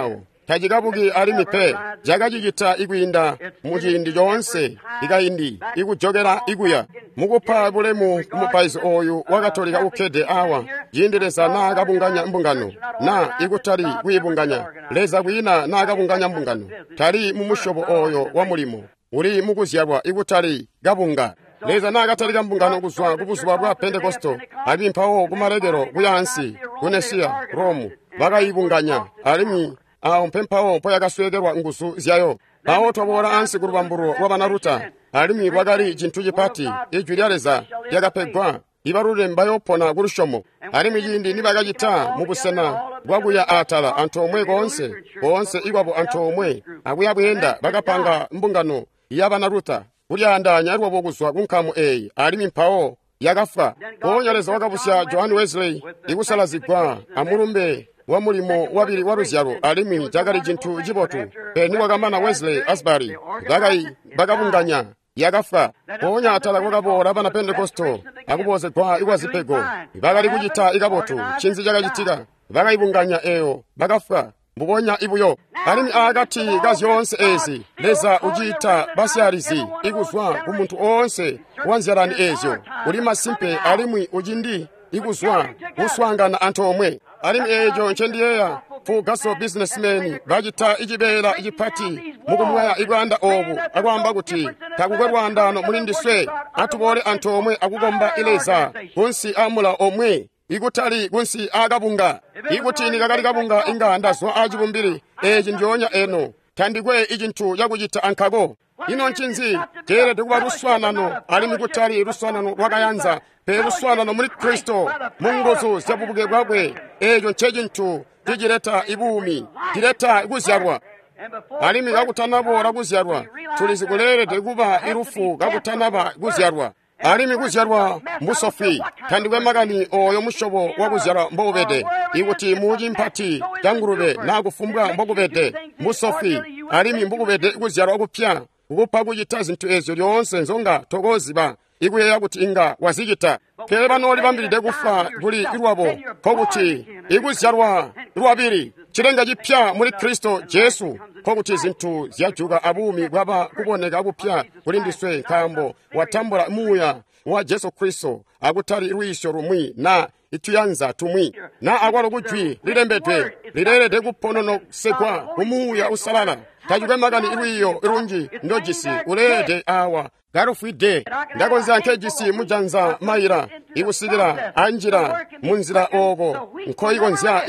tajikabuki alimi pe jakachikitha ikuyinda muchindi chonse ikayindi ikujokera ikuya mukupha bulemu kumupaizi oyu wakatolika ukhede awa yindireza na akapunganya mbungano na ikutali kuyipunganya leza kwina na akapunganya mbungano tali mumushopo oyo wa mulimo uli mukuzyabwa ikutali kapunga leza na akatalika mbungano kuzwa kubuzwa bwa pentekosto abimphawo kumalekero kuyansi kunesiya romu vakayipunganya alimi awo mpemphawo poyakaswekerwa ngusu zyayo pawo twabola ansi kulupamburo wa banaruta alimi kwakali chinthu chipati ijwi lyaleza lyakapegwa ibalule mba yopona kulushomo alimi chindi nibakachita mukusena bwakuya atala anthu omwe konse ikwapo anthu omwe akuyabwenda bakapanga mbungano ya banaruta kulyandanya aliwapo kuzwa kunkhamu eyi alimi mphawo yakafa wonyaleza wakapusya John Wesley ikusalazigwa amulumbe wa mulimo wabili wa luzyalo alimi jakali chinthu chipotu peni wakamana Wesley Asbury bakapunganya yakafa ponya atala kwakapola pana pentekosto akupozedwa ikwazipego bakali kuchita ikapotu chinzi chakachitika bakayipunganya eyo bakafa mbuponya ibuyo alimi akati kazi yonse ezi leza uchita basi alizi ikuzwa kumunthu onse wanzerani ezyo uli masimpe alimi uchindi ikuzwa uswangana anthu omwe alimi ejo nchendiyeya fugaso businessmen bachita ichibera ichipati mukumwaya ikwanda obu akwamba kuti takukwerwandano mulindiswe atubole anthu omwe akukomba ileza kunsi amula omwe ikutali kunsi akapunga ikutini kakali kapunga inganda zwa achipumbiri eji ndionya eno tandikwe ichinthu yakuchita ankhako ino nchinzi tere tikuba luswanano alimi kutali luswanano wakayanza pe luswanano muli Kristo mungozo zyapupuke kwakwe ejo nchechinthu tichileta ibumi tileta ikuzyarwa alimi kakutanabo lakuzyarwa tulizikulere tikuba irufu kakutanaba kuzyarwa alimi kuzyarwa musofi tandikwe makani oyo mushobo wakuzyarwa mbokupete ikuti muji mphati changurube nakufumbwa mbokupete musofi alimi mbokupete ikuzyarwa kupya ukupha kuchita zinthu ezo lyonse nzonga thokoziba ikuyeya kuti inga wazichita pele panoli pambiride kufa kuli ilwapo kokuti ikuzyarwa ilwapiri chilenga chipya muli Kristo Jesu kokuti zinthu zyajuka abumi kwapa kukoneka kupya kulindiswe nkambo watambula muya wa Jesu Kristo akutali ilwisho lumwi na ituyanza tumwi na akwalo kujwi lilembedwe lilelede kupononosekwa kumuya usalala tajukwe makani ilwiyo ilunji ndojisi ulede awa garufide ndakonza nkejisi mujanza mayira ikusikira anjira munzira oko nkhoyikonzya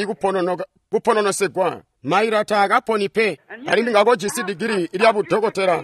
kupononosegwa mayira takaponipe alimi ngakojisi digiri ilyabudokotera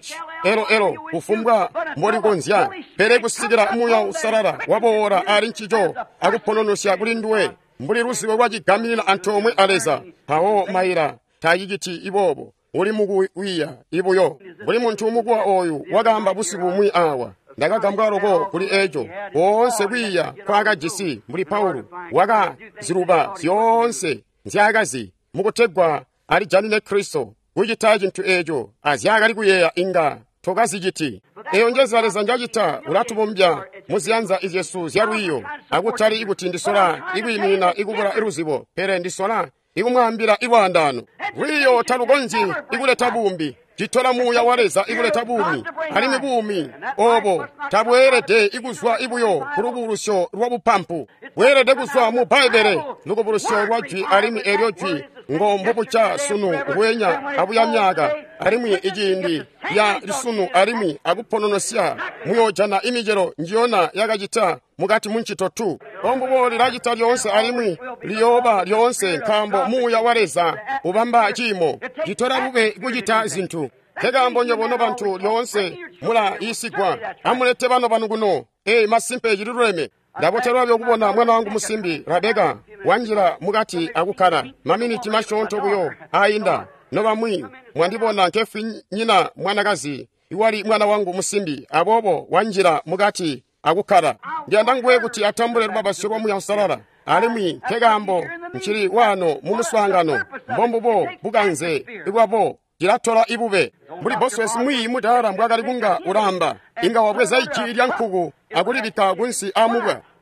PhD kufumbwa mbolikonzya pere kusikira muya usalala waboora ali nchicho akupononosya kulinduwe mbuli luziwo lwachigamilira anthu omwe aleza pawo mayira tayikiti ibobo uli mukuwiya ibuyo buli munthu umukuwa oyu wakamba busiku mwi awa ndakagambwaloko kuli ejo wonse kwiya kwa akajisi mbuli Paulo wakaziluba zyonse nzyakazi mukutegwa ali janine Kristo kuchita chinthu ejo azyakali kuyeya inga tokazichiti eyo njezaleza njachita ulatupombya muziyanza ijesu zyaluiyo akutali ikuti ndisola ikuyimina ikubula iluzibo pere ndisola ikumwambira iwandano wiyo talukonzi ikuleta bumbi jitola muya waleza ikuleta bumi alimi bumi obo tabwerede ikuzwa ibuyo kulubulusho lwabupampu bwerede kuzwa mu Baibele lukubulusho lwajwi alimi eryojwi ngombo cha sunu wenya abuyamyaga alimi ijindi ya lisunu alimi akupononosya muyojana imijero njiona yakajita mugati munchito tu ombubo lilajita lyonse alimi liyoba lyonse nkambo muya waleza ubamba chimo jitola bube kujita zinthu tegambo nyobono bantu lyonse mula isigwa amulete bano banuguno masimpe jiluleme ndaboterwa byokubona mwana wangu musimbi Rabeka wanjira mugati akukana maminiti mashonto kuyo ayinda noba mwi mwandibona nkefi nyina mwanakazi iwali mwana wangu musimbi abobo wanjira mugati akukara ndiandangwe kuti atambule baba sirwa mu yasalala alimwi tegambo nchiri wano mumuswangano mbombubo buganze ibwabo jiratola ibube muri boswes mwi mudara mbwagaligunga uramba inga wabweza iki lyankugu akulibika gunsi amubwa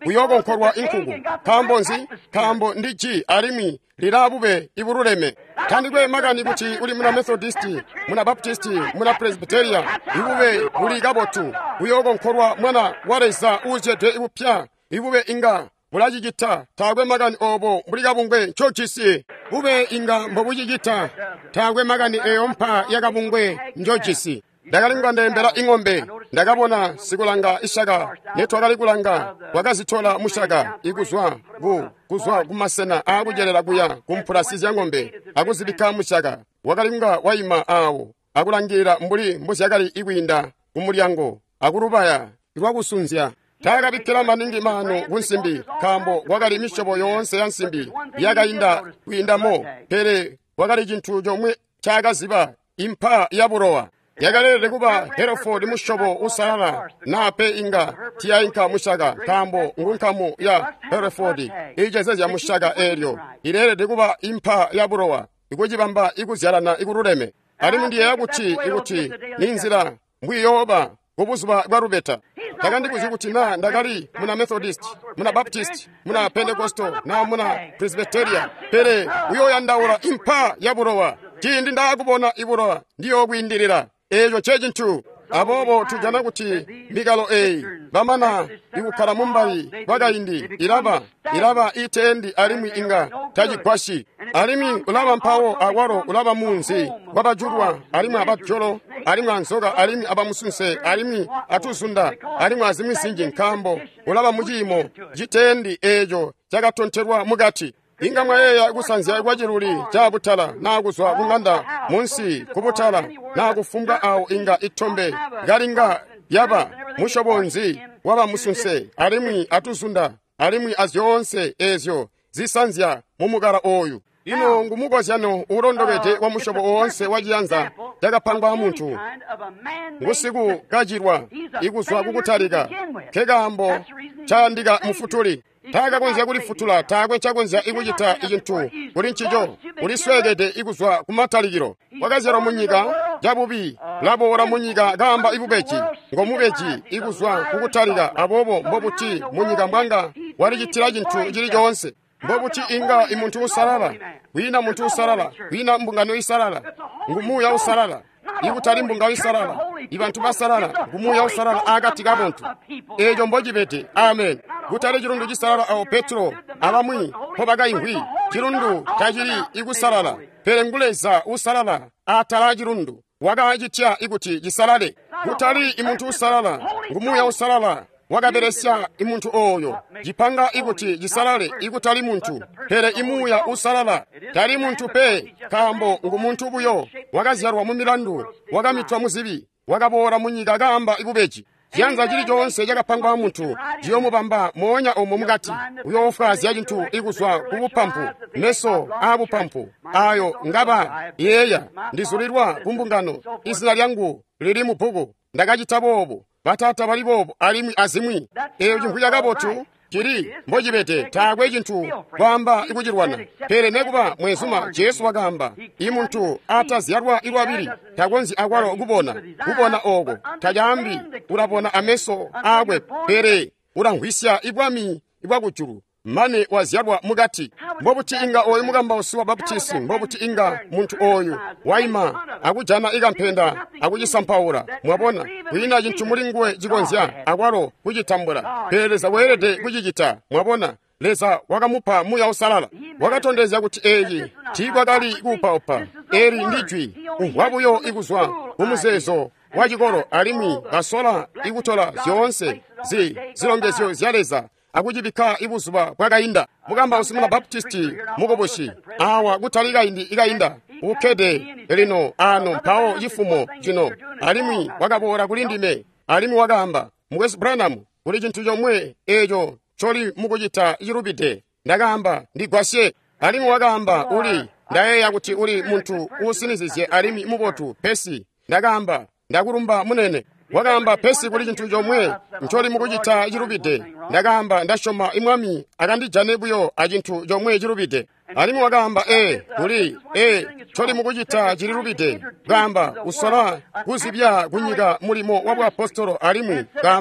uyogo nkorwa inkugu kambonzi kambo ndiji alimi lirabube iburureme kandi gwe magani kuti uli muna Methodist muna Baptist muna Presbyterian ibube uli gabotu uyogo nkorwa mwana wareza ujete ibupya ibube inga bulajigita tagwe magani obo buligabungwe chokisi bube inga mbobujigita tagwe magani eyompa yagabungwe njokisi ndagalinga ndembera ingombe ndagabona sigulanga ishaga netwagaligulanga wagazitola mushaga iguzwa kuzwa kumasena agujerera guya kumpurasizi ya ngombe aguzibika mushaga wagalinga wayima awo agulangira mbuli mbuzi yagali igwinda umulyango agurubaya irwagusunzya tagabikira maningi mano bunsimbi kambo wagali mishobo yonse yansimbi yagayinda gwindamo pere wagali jintu jomwe chagaziba impa yaburowa yagalere kuba Hereford mushobo usala nape inga tia inka mushaga kambo ngunkamu ya Hereford ijezeze ya mushaga elio irere kuba impa yaburowa igujibamba iguzyarana igurureme ari mundiye iguti ninzira mbwiyoba ubuzwa bwarubeta tagandi kuzikuti na ndagali muna Methodist muna Baptist muna Pentecostal na muna Presbyterian pere uyo yandaura impa yaburowa kindi ndagubona iburowa ndiyo gwindirira ejo chejintu abobo tujana kuti migalo bamana iukara mumbari bagayindi iraba itendi arimi inga taji kwashi arimi ulaba mpawo agwaro ulaba munzi wabajurwa arimi abajoro arimi anzoga arimi abamusunse arimi atuzunda arimi azimi singi nkambo ulaba mujimo jitendi ejo jagatonterwa mugati inga mwayeya gusanzya gwajiruri jabutala naguzwa kunganda munsi kubutala nagufumbwa awo inga itombe galinga yaba mushobonzi waba musunse arimwi atuzunda arimwi azyonse ezyo zisanzya mumugara oyu ino ngumugozyano urondobete wa mushobo wonse wajiyanza jagapangwa muntu ngusiku gajirwa iguzwa kukutaliga kegambo chandiga mufutuli taga gonzya kuli futula tagwe chagonzya igujita ikintu kuli nchijo kuli swegede iguzwa kumataligiro wagazero munyiga jabubi labora munyiga gamba ibubechi ngomubechi iguzwa kukutaliga abobo mbobuti munyiga mbanga waligitira kintu jiri jonse mbobuti inga imuntu usalala wina muntu usalala wina mbungano isalala ngumuya usalala igutali mbunga isalala ibantu basalala ngumuya usalala agati gabontu ejo mbojibete amen gutale jirundu gisalala awo Petro abamwi hobaga ingwi jirundu tajiri igusalala perenguleza usalala atala jirundu waga jitya iguti gisalale gutali imuntu usalala ngumuya usalala wagaberesya imuntu oyo jipanga iguti gisalale igutali muntu pere imuya usalala tali muntu pe kambo ngumuntu buyo wagazyarwa mu milandu wagamitwa muzibi wagabora munyiga gamba ibubeji yanza jiri jonse jagapangwa muntu jiyo mubamba monya omo mugati uyo ofrazi yajintu iguzwa kubupampu meso abupampu ayo ngaba yeya ndizulirwa kumbungano izina lyangu liri mu bugu ndagajitabobo batata balibobo alimi azimwi eyo jinkuya gabotu kiri mbojibete tagwe jintu kwamba ikujirwana pere nekuba mwezuma Yesu wagamba imuntu atazyarwa irwabiri tagonzi agwaro gubona ogo tajambi urabona ameso agwe pere urangwisya ibwami ibwaguchuru mane wazyarwa mugati mbobuti inga oyo mugamba osuwa baptisi mbobuti inga muntu oyo waima agujana igampenda agujisampaura mwabona wina jintu muringwe jigonzya agwaro kujitambura pereza werede kujigita mwabona leza wagamupa muya usalala wagatondeza kuti eyi tibwagali gupa opa eri ndijwi wabuyo iguzwa umuzezo wajigoro alimi basola igutola zyonse zilongezyo zyaleza akujibika ibuzuba bwagayinda mugamba usimuna Baptisti mugoboshi awa gutaliga indi igayinda ukede elino ano pao yifumo jino alimi wagabora kulindime alimi wagamba mugezi Branham kuli jintu jomwe ejo choli mugojita yirubide ndagamba ndigwasye alimi wagamba uli ndayeya kuti uli muntu usinizizye alimi mubotu pesi ndagamba ndagurumba munene wagamba pesi kuli jintu jomwe ncholi mukujita yirubide ndagamba ndashoma imwami akandijane buyo ajintu jomwe jirubide alimu wagamba kuli choli mukujita jirubide gamba usola kuzibya kunyiga mulimo wabwa apostolo alimu gamba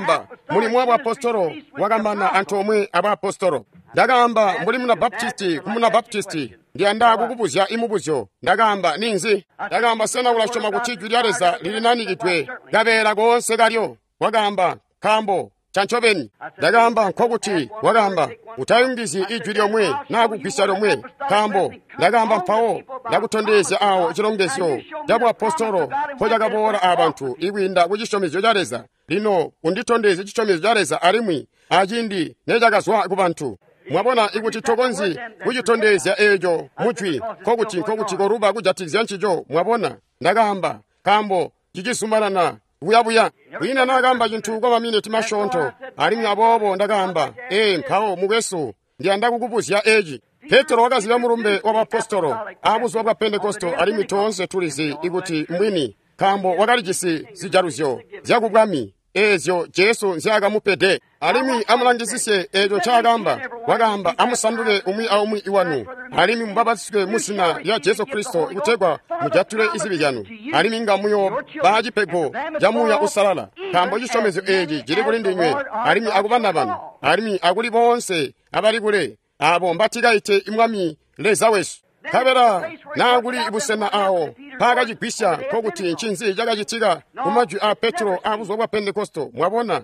muli mwa bwapostolo wakambana anthu omwe abwapostolo ndakamba mbuli muna baptisti kumuna baptisti ndiyanda kukupuzya imupuzyo ndakamba ninzi ndakamba senawula choma kuti ijwi lyaleza lili nanikidwe kapera konse kalyo wakamba khambo chanchopeni ndakamba nkhokuti wakamba utayungizi ijwi lyomwe nakugwisa lomwe khambo ndakamba mphawo ndakuthondeza awo chilongezo ndapo apostolo pochakapora abantu ikwinda kuchisomezo chaleza lino undithondeze chisomezo chaleza alimwi achindi nechakazwa kupanthu mwabona ikuti thokonzi kuchithondeza echo muchwi khokuti koruba kujatizya nchicho mwabona ndakamba kambo chichisumbalana buyabuya wina nakamba chinthu kwa maminiti mashontho alimwi abobo ndakamba mphawo mukeso ndiyanda kukupuzya echi petro wakaziva mulumbe wa bapostolo abuzi wa bwa pentekosto alimwi tonse tulizi ikuti mwini kambo wakalichisi zijaluzyo zyakubwami ezyo jesu nzyakamupede alimi amulangizise echo chakamba wakamba amusanduke umwi aumwi iwanu alimi mubabatizwe musina ya jesu kristo ikutegwa mujatule izibi lyanu alimi ngamuyo bachipego jamuya usalala kambo chisomezo echi chili kuli ndinywe alimi akupanda pano alimi akuli bonse abali kule abo mbatikaite imwami lezawesu kabera nakuli ibusena awo pakachigwisha kokuti nchinzi chakachitika kumajwi a petro akuzwa kwa pentekosto mwabona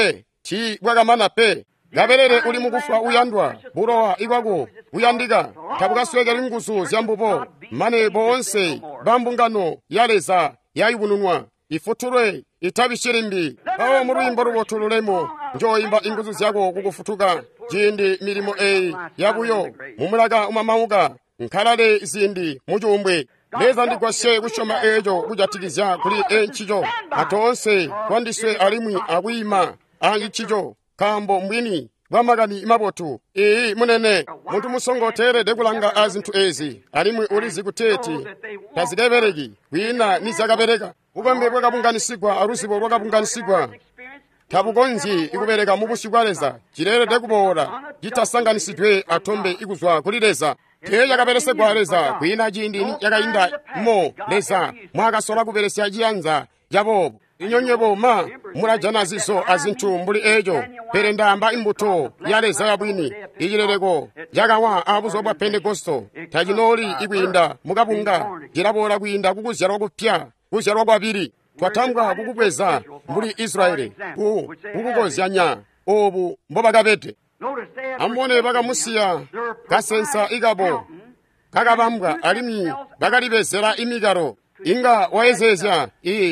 chi bwakamana gaberere uli mukufa uyandwa burowa ikwako uyandika tabukaswekera ingusu zyambupo mane bonse bambungano yaleza yayibununwa ifutulwe itabishirimbi awo muluyimbo lubotululemo njoyimba ingusu zyako kukufutuka jindi milimo yabuyo mumulaka umamauka nkhalale zindi muchumbwe leza ndigwashe kushoma ejo kujatikizya kuli enchicho atonse kwandiswe alimwi akwima anchicho kambo mbwini bwamakani imabotu munene muntu musongotere dekulanga azinthu ezi alimwi uli zikuteti tazidebereki wina nizakabereka ukambe bwakapunganisigwa arusibo bwakapunganisigwa tabukonzi ikubereka mubushigwaleza chilere dekubora jitasanganisidwe atombe ikuzwa kulileza ke yakaperesegwa leza kwina chindi yakayinda mo leza mwakasola kuperesya chiyanza yabobo inyonyebo ma mulajanaziso azinthu mbuli ejo pere ndamba imbuto yaleza yabwini ichileleko yakawa abuzo bwa pentekosto tachinoli ikwinda mukapunga jilabora kwinda kukuzyalwa kupya kuzyalwa kwapiri twatambwa kukukweza mbuli israeli kukukozyanya obu mbobakapete ambone bakamusiya kasensa ikabo kakapambwa alimi bakalipezera imikaro inga wayezezya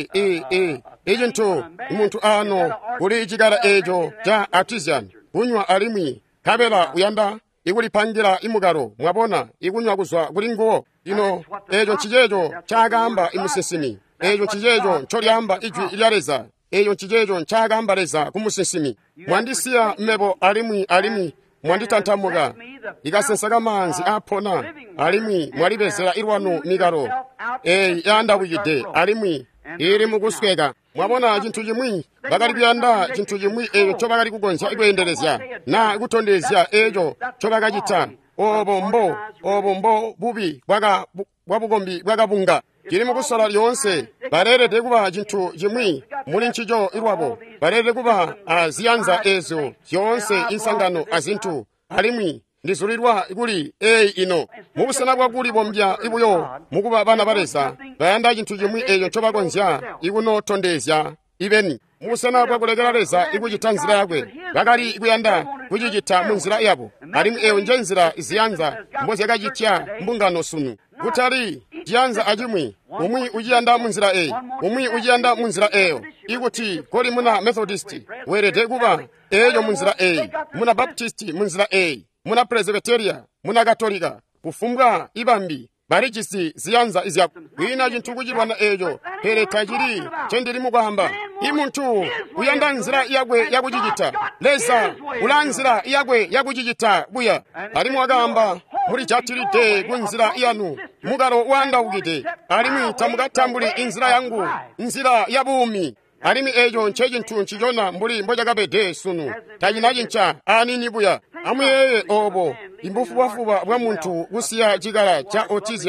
icinthu munthu ano kuli chikala echo cha artisan kunywa alimwi kapela uyanda ikulipangira imukaro mwabona ikunywa kuzwa kuli nguwo ino echo chichecho chakamba imusisimi echo chichecho ncholyamba ijwi ilyaleza eyo chichecho nchakamba leza kumusisimi mwandisiya mmebo alimi mwanditantamuka ikasensaka manzi aphona alimwi mwalipezera irwanu mikaro yanda wikide alimwi ili mukusweka mwabona chinthu chimwi bakalipyanda chinthu chimwi eyo chobakali kugonza ikuyenderezya na ikutondezya echo chobakachita obombo bubi bwabukombi bwakapunga chili mukusola lyonse balere kuba chinthu chimwi muli nchicho irwapo balere kuba aziyanza ezo yonse insangano azinthu alimwi ndizulidwa ikuli ino mukusana kwakuli bombya ibuyo mukuba bana baleza bayanda chinthu chimwi eyo chobakonzya ikunotondezya ibeni mukusana kwakulekera leza ikuchita nzira yakwe bakali ikuyanda kuchichita mu nzira yapo alimwi eyo nje nzira ziyanza mbozi yakachitya mbungano sunu kutali tiyanza achimwi umwi uchiyanda munzira umwi uchiyanda munzira eyo ikuti kodi muna methodist werete kuba eyo munzira muna baptist munzira muna presbyteria muna katolika kufumbwa ibambi barichisi ziyanza izyako wina chinthu kuchilwana ejo pere tachiri chendili mukwamba imunthu uyanda nzira yakwe yakuchichita leza ula nzira yakwe yakuchichita buya alimu akamba muli chatiride kunzira iyanu mukaro wanda ukite alimi tamukatambuli inzira yangu nzira yabumi alimi ejo nche chinthu nchichona mbuli mbochakapede sunu tachinacincha anini buya amuyeye obo imbufubafuba bwa munthu kusiya chikala cha otizya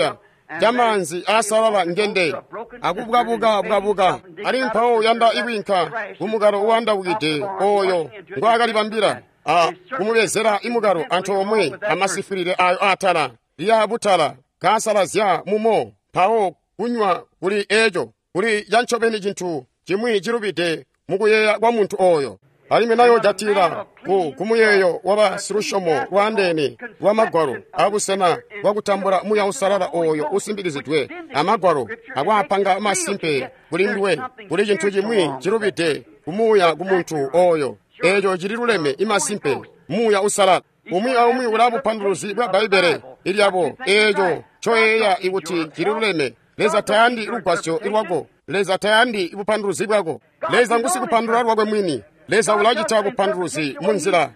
jamanzi asalala ngende akubugabuga ali mphawo yanda iwinka kumugalo uwanda wide oyo ngo akalipambira kumubezera imugalo anthu omwe amasifirire ayo atala liya butala kasalazya mumo mphawo kunywa kuli ejo kuli yanchopeni chinthu chimwi chilupite mukuyeya kwa munthu oyo alime nayo jatira kumuyeyo waba sirushomo rwandene rwamagwaro abusena wakutambura muya usalala oyo usimbikizidwe amagwaro akwapanga masimpe kulindwe kuli chinthu chimwi chilupite kumuya kumuntu oyo ejo chililuleme imasimpe muya usalala umwi ulabupanduluzi bwa baibele ilyabo ejo choyeya ikuti chililuleme leza tayandi lugwasyo ilwako leza tayandi ibupanduluzi bwako leza ngusi kupandula lwakwe mwini leza ulajita kupanduluzi munzira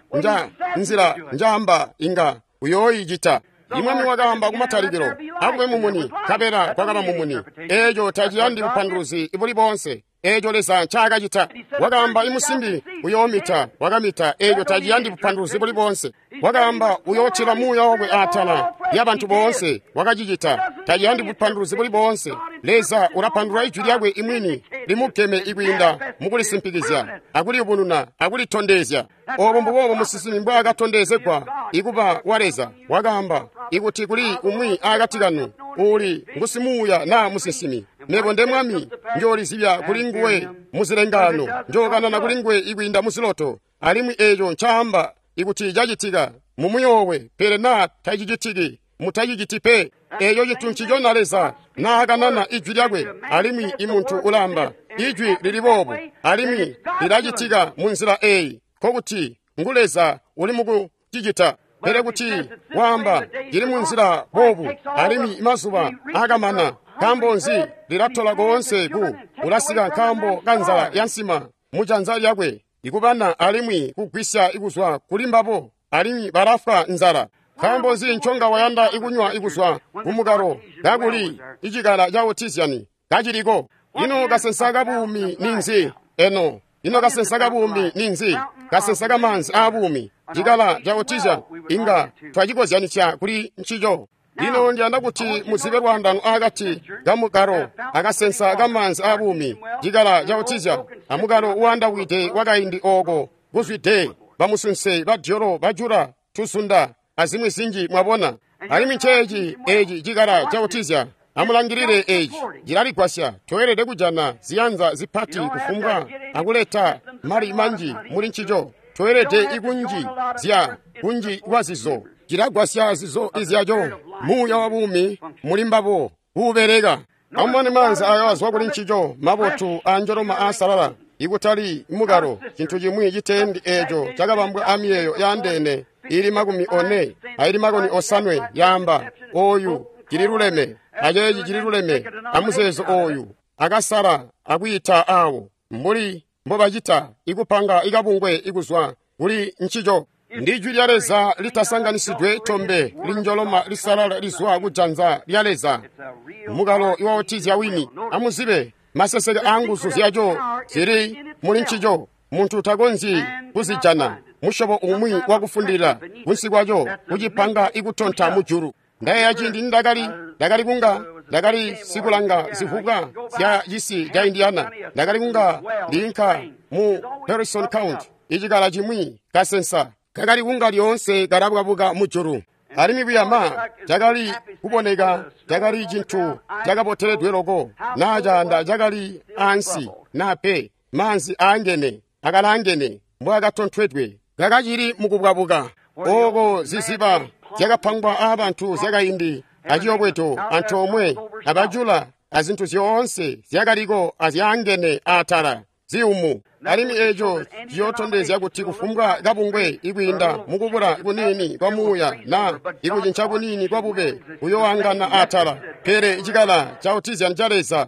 njamba inga uyoyi jita imwami wakahamba kumatalikiro akume mumuni kabera kwakaba mumuni ejo tajiyandi kupanduluzi ibuli bonse ejo leza nchaka jita wakahamba imusimbi uyomita wakamita ejo tajiyandi kupanduluzi ibuli bonse wakahamba uyochira muya ogwe atala yabantu bonse wakajijita tajiyandi kupanduluzi ibuli bonse leza urapandula ijwi lyakwe imwini limukeme ikwinda mukulisimpikizya akuli ubununa akulitondezya obombo bobo musisimi mbwa akatondezekwa ikupa waleza wakahamba ikuti kuli umwi akatikanu uli ngusimuya na musisimi nebo ndemwami njolizibya kuli nguwe muzilengano njokanana kuli nguwe ikwinda musiloto alimwi ejo nchamba ikuti jajitika mumuyowe pere na tajijitiki mutajijitipe eyo chinthu chijonaleza nahakanana ijwi lyakwe alimwi imunthu ulamba ijwi lilibobo alimwi lilajitika munzira eyi kokuti nguleza uli mukuchijita pere kuti wamba lili munzira bobu alimi imazuba akamana kambonzi lilatola konse ku ulasika nkambo kanzala yansima mujanza lyakwe ikupana alimwi kugwisa ikuzwa kulimbapo alimi barafa nzala kambonzi nchonga wayanda ikunywa ikuzwa kumukaro kakuli ichikala cha otiziyani kachiliko ino kasensaka bumi ninzi eno ino kasensaka bumi ninzi kasensaka manzi abumi chikala cha otizya inga twachikozyanitsa kuli nchicho ino ndiyanda kuti muzibe rwandano akati kamukaro akasensa kamanzi abumi chikala cha otizya amukaro uwanda wite wakaindi oko kuzwide bamusunse badyoro bajura tusunda azimwe sinji mwabona alimi nchechi echi chikala cha otizya amulangirire echi jilaligwasya toyerede kujana ziyanza zipati kufumbwa akuleta mali manji muli nchicho toyerede ikunji zya kunji wazizo jilagwasya zizo izyajo muya wabumi mulimbabo ubereka amani manzi ayo azwa kuli nchicho mabotu anjoloma asalala ikutali mugaro chinthu chimwi chitendi ejo chakapambwa amiyeyo yandene ili makumi one aili makoni osanwe yamba oyu chililuleme ajeji chililuleme amusezo oyu akasala akuyita awo mbuli mbobachita ikupanga ikapungwe ikuzwa kuli nchicho ndijwi lyaleza litasanganisidwe tombe linjoloma lisalala lizwa kujanza lyaleza mukalo iwaotizya wini amuzibe maseseke anguzu zyajo ziri muli nchicho munthu takonzi kuzijana mushobo umwi wakufundira kunsikwacho kuchipanga ikutontha mujuru ndaye yachindi ndakali kunga ndakali sikulanga zivuka zya yisi ja Indiana ndakali kunga linka mu Harrison County ichikala chimwi kasensa kakali kunga lyonse karabwabuka mujuru alimi buyama jakali kuboneka jakali chinthu chakapoteredweroko najanda jakali ansi nape manzi angene akalangene mbwa akatonthwedwe kakachiri mukubwabuka oko ziziba zyakapangwa abantu zyakaindi achiyobweto anthu omwe abajula azinthu zyonse zyakaliko azyangene atala ziumu alimi ejo chiyotondezya kuti kufumbwa kapungwe ikuyinda mukupula kunini kwa muya na ikuchincha kunini kwa bube uyowangana atala pere ichikala cha otizya njaleza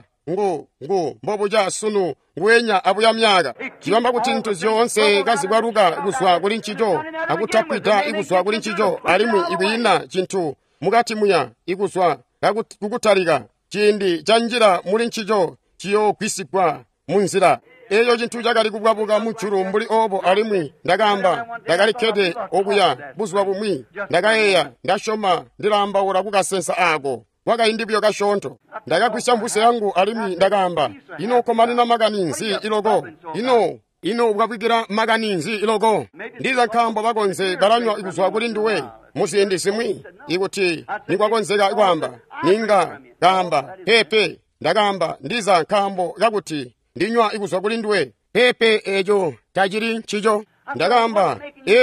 mbobo ja sunu ngwenya abuya myaka chiwamba kuti nthu zyonse kazibwaruka ikuzwa kuli nchicho akutapwita ikuzwa kuli nchicho alimwi ikuyina chinthu mukati muya ikuzwa kukutalika chindi cha njira muli nchicho chiyogwisikwa munzira eyo chinthu chakali kubwabuka mujuru mbuli obo alimwi ndakamba ndakalikhete okuya buzwa bumwi ndakayeya ndashoma ndilamba ula kukasensa ako wakayindipyo kashonto ndakagwisa mvuse yangu alimi ndakamba ino komanena makaninzi iloko ino ukapikira makaninzi iloko ndiza nkhambo bakonze balanywa ikuzwa kuti ndiwe muzindi simwi ikuti nikwakonzeka ikwamba ninga kamba pepe ndakamba ndiza nkhambo kakuti ndinywa ikuzwa kuti ndiwe pepe ejo tachiri chicho ndakamba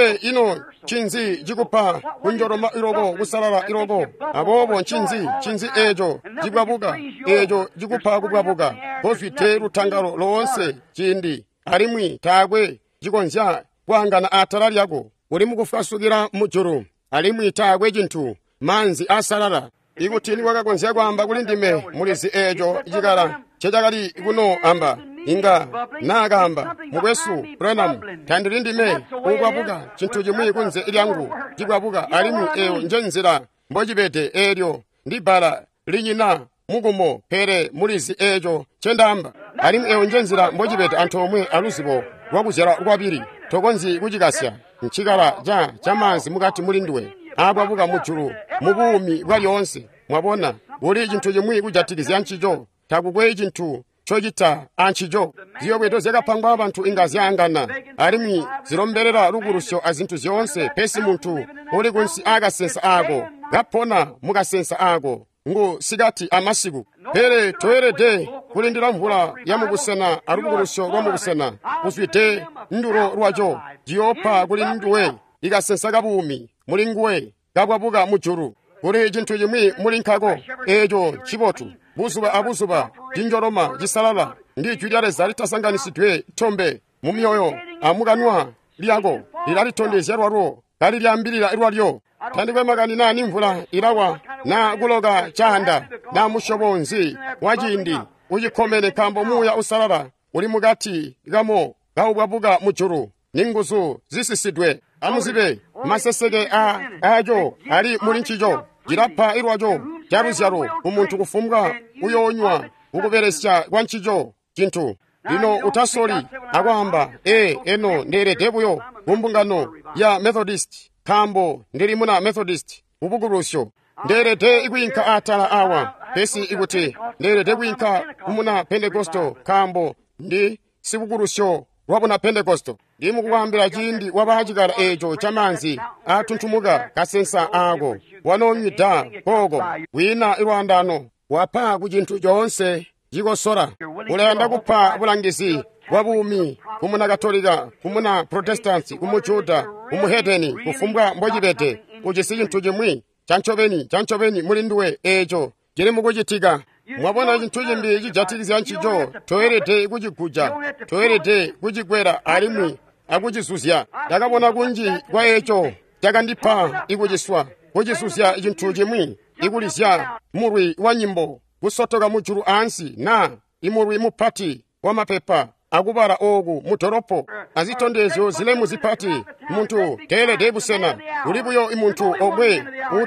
ino chinzi chikupha kunjoroma iloko kusalala iloko abobo chinzi ejo chikwapuka ejo chikupha kupwapuka koswite luthangalo lonse chindi alimwi takwe chikonzya kuangana atala lyako uli mukufasukira mujuru alimwi takwe chinthu manzi asalala ikuti nikwakakonzya kwamba kuli ndime mulizi ejo chikala chechakali kuno amba inga nakamba mukwesu Branham thandili ndime ukwapuka chinthu chimwe kunze ilyangu chikwapuka alimwi eyo njenzera mbocipete elyo ndi bala linyina mukumo phere mulizi ejo chendamba alimwi eyo njenzera mbocipete anthu omwe aluzipo wakuzera ukwapiri tokonzi kuchikasya mchikala chamanzi mukati muli ndiwe akwapuka mujulu mubuumi bwalyonse mwabona uli chinthu chimwe kujatikizya nchicho takukwe chinthu chochita anchicho ziyobweto zikapangwa abantu ingazi yangana alimwi zilomberera lukulusyo azinthu zionse pesi munthu uli kunsi akasensa ako gapona mukasensa ako ngu sikati amasiku pere toyerede kulindira mvula ya mukusena alukulusyo lwa mukusena kuswite nduro lwacho jiyopha kuli nduwe ikasensa kabuumi muli nguwe kapwapuka mujuru kuli chinthu chimwe muli nkhako echo chipotu abuzuba jinjoroma jisalala ndi chwidyaleza litasanganisidwe thombe mumyoyo amukanwa lyako lilalitondezya lwalwo kali lyambirira ilwalyo thandikwe makani nani mvula ilawa na kuloka chanda na mushobonzi wachindi uchikhomene khambo muya usalala uli mukati kamo kaubwapuka mujuru ninguzu zisisidwe amuzibe maseseke ajo ali muli nchicho jirapha ilwacho jaruzyaro umuntu kufumwa uyonywa ukuperesya kwa nchicho chinthu lino utasoli akwamba eno nderedebuyo kumbungano ya Methodist khambo ndili muna Methodist ubukulusyo nderede ikuinka atala awa pesi ikuti nderede kuinka kumuna Pentecosto khambo ndi sibukulusyo wabuna Pentecosto ndimukuwambira chindi wabachikala echo chamanzi atunthumuka kasensa ako wanonyida koko wina ilwandano wapha ku chinthu chonse chikosora ulenda kupha bulangisi wabuumi kumuna katolika kumuna protestanti kumujuda kumuheteni kufumbwa mbocipete kuchisi chinthu chimwi chanchoveni muli ndiwe echo chili mukuchitika mwabona chinthu chimbi chijatikizya nchicho toyerede kuchiguja toyerede kuchikwera alimwi akuchisuzya yakabona kunji kwa echo chakandipha ikuchiswa kuchisuzya chinthu chimwi ikulizya murwi wa nyimbo kusotoka mujuru ansi na imurwi muphati wa mapepa akupala oku mudoropo azitondezyo zile muzipati munthu telede busena ulibuyo imunthu omwe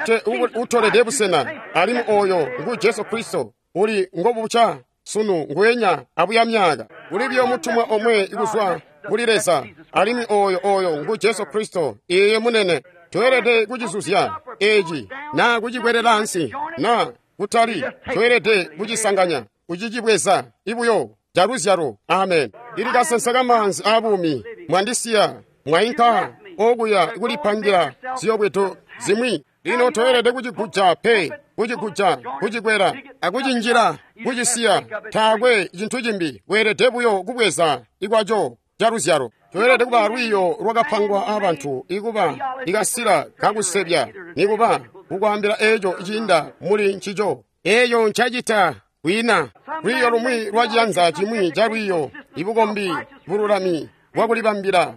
utolede busena alimu oyo ngu Yesu Kristo uli ngobucha sunu nguyenya abuya myaka ulibuyo mutumwa omwe ikuzwa kulireza alimi oyo ngu Yesu Kristo iye munene toyerede kuchisuzya eji na kuchikwerera ansi na kutali toyerede kuchisanganya kuchichibweza ibuyo jaruzyaro amen ilikasensa kamanzi abumi mwandisiya mwayinka okuya kulipangira ziyobweto zimwi lino toyerede kuchiguja pe kuchikwera akuchinjira kuchisiya thakwe chinthu chimbi werede buyo kubweza ikwacho jaruzyaro toyerede kuba lwiyo lwakapangwa abantu ikuba ikasira kakusebya nikuba kukwambira ejo ichinda muli nchicho eyo nchachita wina lwiyo lumwi lwachiyanza chimwi cha lwiyo ibukombi bululami wakulipambira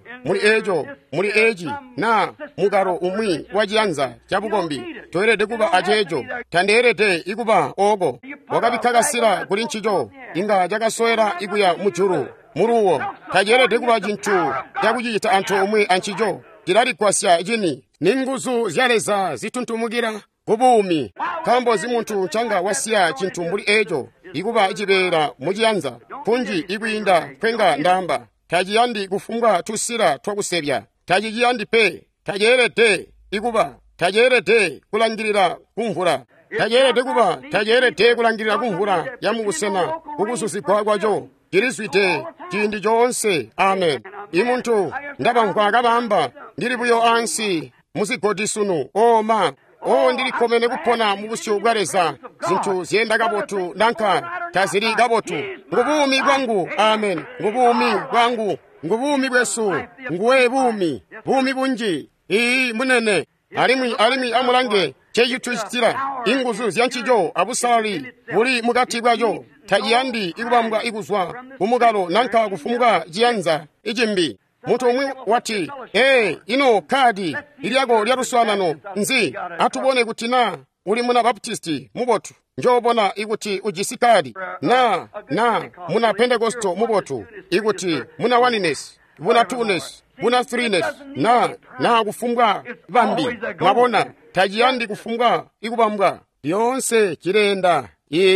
muli eji na mukaro umwi wachiyanza cha bukombi toyerede kuba achecho tandiyerede ikuba oko wakapikhakasira kuli nchicho inga chakasoera ikuya mujuru muruwo tachiyerede kuba chinthu chakuchita anthu omwe anchicho chilalikwasya chini ninguzu zyaleza zituntumukira kubuumi khambo zimunthu changa wasiya chinthu mbuli echo ikuba ichipera muchiyanza punji ikuyinda kwenga ndamba tachiyandi kufumbwa tusira twakusebya tachichiyandi pe tachiyerede ikuba tachiyerede kulangirira kumvula tajerete kuba tajerete kulangirira kumvula ya mukusena kukususikwa kwacho chiriswite chindi chonse. Amen. Imuntu ndabamkwa akabamba ndili buyo ansi musigoti sunu oma ndilikomene kupona mubusyo bwareza zinthu ziyenda kabotu nanka taziri kabotu ngubumi kwangu. Amen. ngubumi kwangu ngubumi bwesu nguwe bumi bunji iyi munene alimi amulange chechituchitira inguzu zyanchijo abusali buli mukati bwacho tajiyandi ikubambwa ikuzwa umugalo nanka kufumuka jiyanza ijimbi. Munthu omwe wati ino kadi iliyako lyaruswanano nzi atubone kuti na uli muna baptisti mubotu njobona ikuti ujisikadi na muna pentekosto mubotu ikuti muna oneness muna two-ness muna three-ness na kufumbwa bambi mwabona tajiyandi kufumbwa ikubambwa yonse chilenda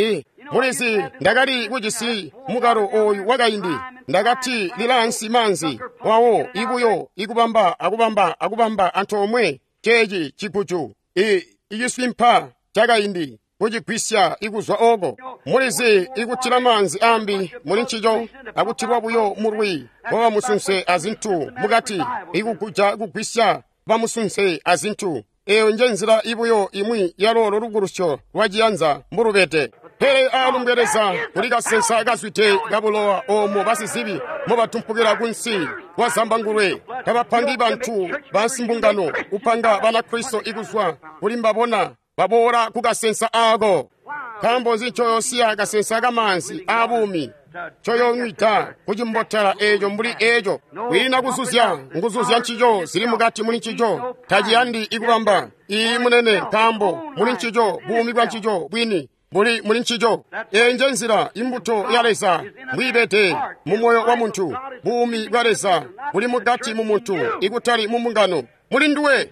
mulisi ndakati kujisi mukaro oyu wakaindi ndakati lilansi manzi wawo ikuyo ikubamba akubamba anthu omwe chechi chikuchu ikiswimpa chakaindi kuchigwisya ikuzwa oko mulisi ikuthira manzi ambi muli nchicho akuthirwa buyo murwi wawa musunse azinthu mukati ikukuja kugwisya bamusunse azinthu eyo njenzira ibuyo imwi yalolo lukurusyo lwajiyanza mburupete pere alumgereza kulikasensa akazwite kabulowa omo basizibi mubatumpukira kunsi wazamba ngulwe kabapangi banthu bansimbungano upanga bana kristo ikuzwa kulimba bona babora kukasensa ako kambozi choyosiya kasensa kamanzi abumi choyomwita kuchimbotala ejo mbuli ejo wina nguzuzya nchijo zili mukati muli nchijo tajiyandi ikubamba iyi munene kambo muli nchijo bumi bwa nchijo bwini muli nchijo njenzira imbuto yaleza mwibete mumoyo wa munthu bumi bwaleza buli mukati mu munthu ikutali mumungano muli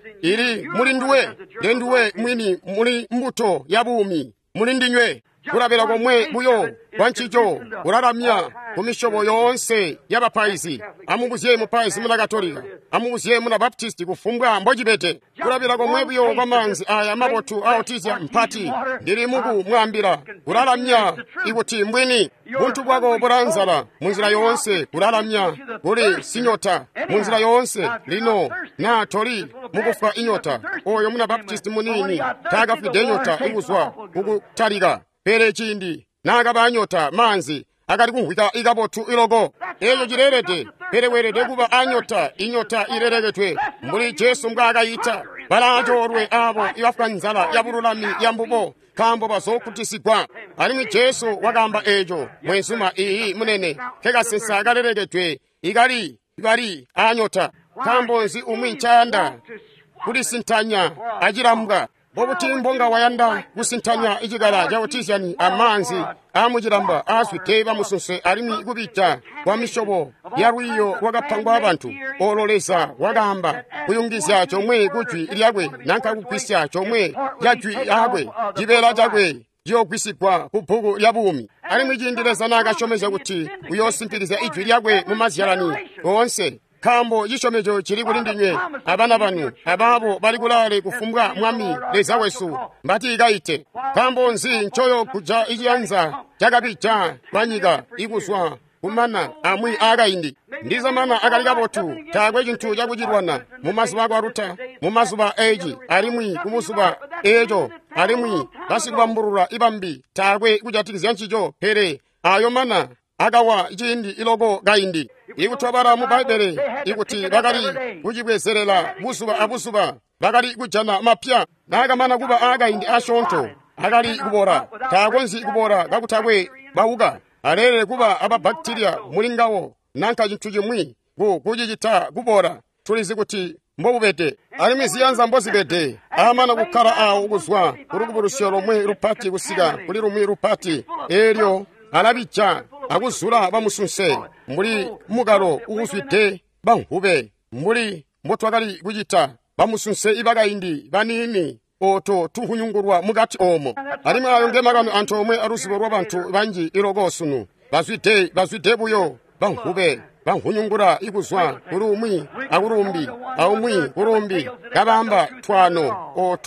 nduwe nduwe mwini muli mbuto ya bumi muli ndinywe kulabira komwe buyo wanchicho kulalamya kumishobo yonse y'abapaisi amubuziye mu paisi muna katolika amubuziye muna baptisti kufumbwa mbojibete kulabira komwe buyo kwamanzi aya mabotu aotizya mpati ndili muku mwambira kulalamya ikuti mbwini buntu bwako bulanzala munzira yonse kulalamya kuli sinyota munzira yonse lino na toli mukufa inyota oyo muna baptisti munini takafide inyota ikuzwa kukutalika pere chindi nakabanyota manzi akati kunghwika ikabotu iloko eyo chirerete pere werete kuba anyota inyota irereketwe mbuli jesu mbwakayita balachorwe abo iwafika nzala yabululami yambubo kambo bazokutisigwa alimi jesu wakamba ejo mwensuma iyi munene kekasensa kalereketwe ikali anyota kambo nzi umwi nchanda kulisintanya ajirambwa bobutimbo nga wayanda kusintanya ichigala jawotizani amanzi amujiramba aswite bamusunse alimi kubita kwa mishobo yarwiyo wakapangwa abantu ololeza wakamba kuyungizya chomwe kuchwi ilyakwe nanka kukwisya chomwe yachwi yagwe jibela jakwe yokwisikwa kubhuku lya bumi alimi jindireza nakashomeza kuti uyosimpiriza ichwi lyakwe mumazyalani onse kambo yishomejo chiri kulindinywe abana banu ababo bali kulale kufumbwa mwami leza wesu mbati ikaite kambo nzi nchoyo kuja ichiyanza chakapita kwanyika ikuzwa kumana amwi akaindi ndiza mana akalikabotu takwe chinthu chakuchirwana mumazuba kwa ruta mumazuba eji alimwi kumuzuba ejo alimwi basikubamburura ibambi takwe kuchatikizya nchicho pere ayo mana akawa ichindi iloko kaindi ikutwabara mu baibele ikuti bakali kuchibwezerera abusuba bakali kujana mapya nakamana kuba akaindi ashonto akali kubora takonzi kubora kakutakwe bauka alere kuba ababakteria mulingawo nanka chinthu chimwi kuchichita kubora tulizi kuti mbobubete alimi ziyanza mbozibete amana kukhala awo ukuzwa kulukubulushyo lomwe lupati kusika kuli lumwi lupati elyo alabicha akuzula bamusunse mbuli mugalo ukuzwite banhube mbuli mbotwakali kuchita bamusunse ibakaindi banini oto tuhunyungurwa mugati omo alimi ayonge magano anthu omwe alusibo lwa banthu banji ilokosunu bazwite buyo banhube banhunyungura ikuzwa kulumwi akulumbi aumwi kulumbi kabamba twano oto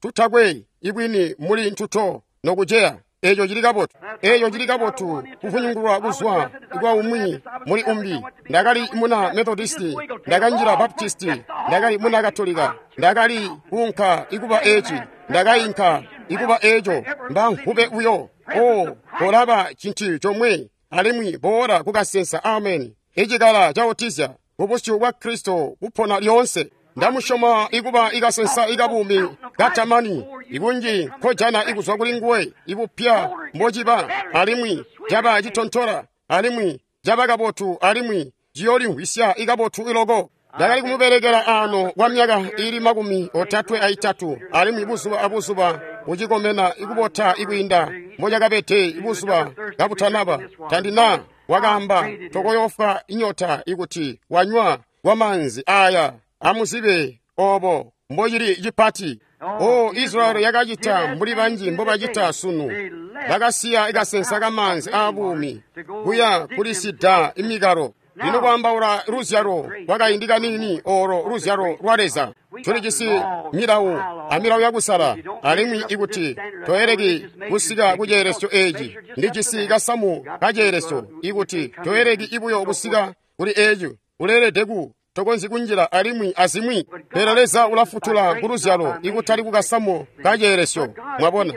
tuthakwe ibwini muli ntchutho nokujeya ejo chili kabotu kuvunyungulwa kuzwa ikwa umwi muli umbi ndakali muna methodisti ndakanjira baptisti ndakali muna katolika ndakali unka ikuba echi ndakayinka ikuba ejo mba nkhupe uyo kolaba chinthu chomwe alimwi boora kukasensa amen echikala chaotizya kupusityo kwa khristu kuphona lyonse ndamushoma ikuba ikasensa ikabumi katamani ikunji khojana ikuzwa kulinguwe ikupya mbochipa alimwi jaba chithonthora alimwi jaba kabotu alimwi jiyolingwisya ikabotu iloko ndakali kumuperekera ano kwa myaka ili 33 alimwi abusuba uchikomena ikubotha ikuinda mboja kapete ibusuba kaputhanapa tandina wakamba tokoyofa inyota ikuti wanywa wamanzi aya amuzibe obo mbojiri chipati Israeli yakachita mbuli banji mbobachita sunu bakasiya ikasensa kamanzi abumi kuya kulisida imikaro lino kwambaula ruzyaro wakayindika nini oro ruzyaro rwaleza cholikisi amirawu yakusala alimwi ikuti toereki kusika kujereso eji ndichisi kasamu kajereso ikuti toereki ibuyo kusika kuli eji ulere deku tokonzi kunjira alimwi azimwi pereleza ulafutula kuruzyalo ikutali kukasamu kajereso mwabona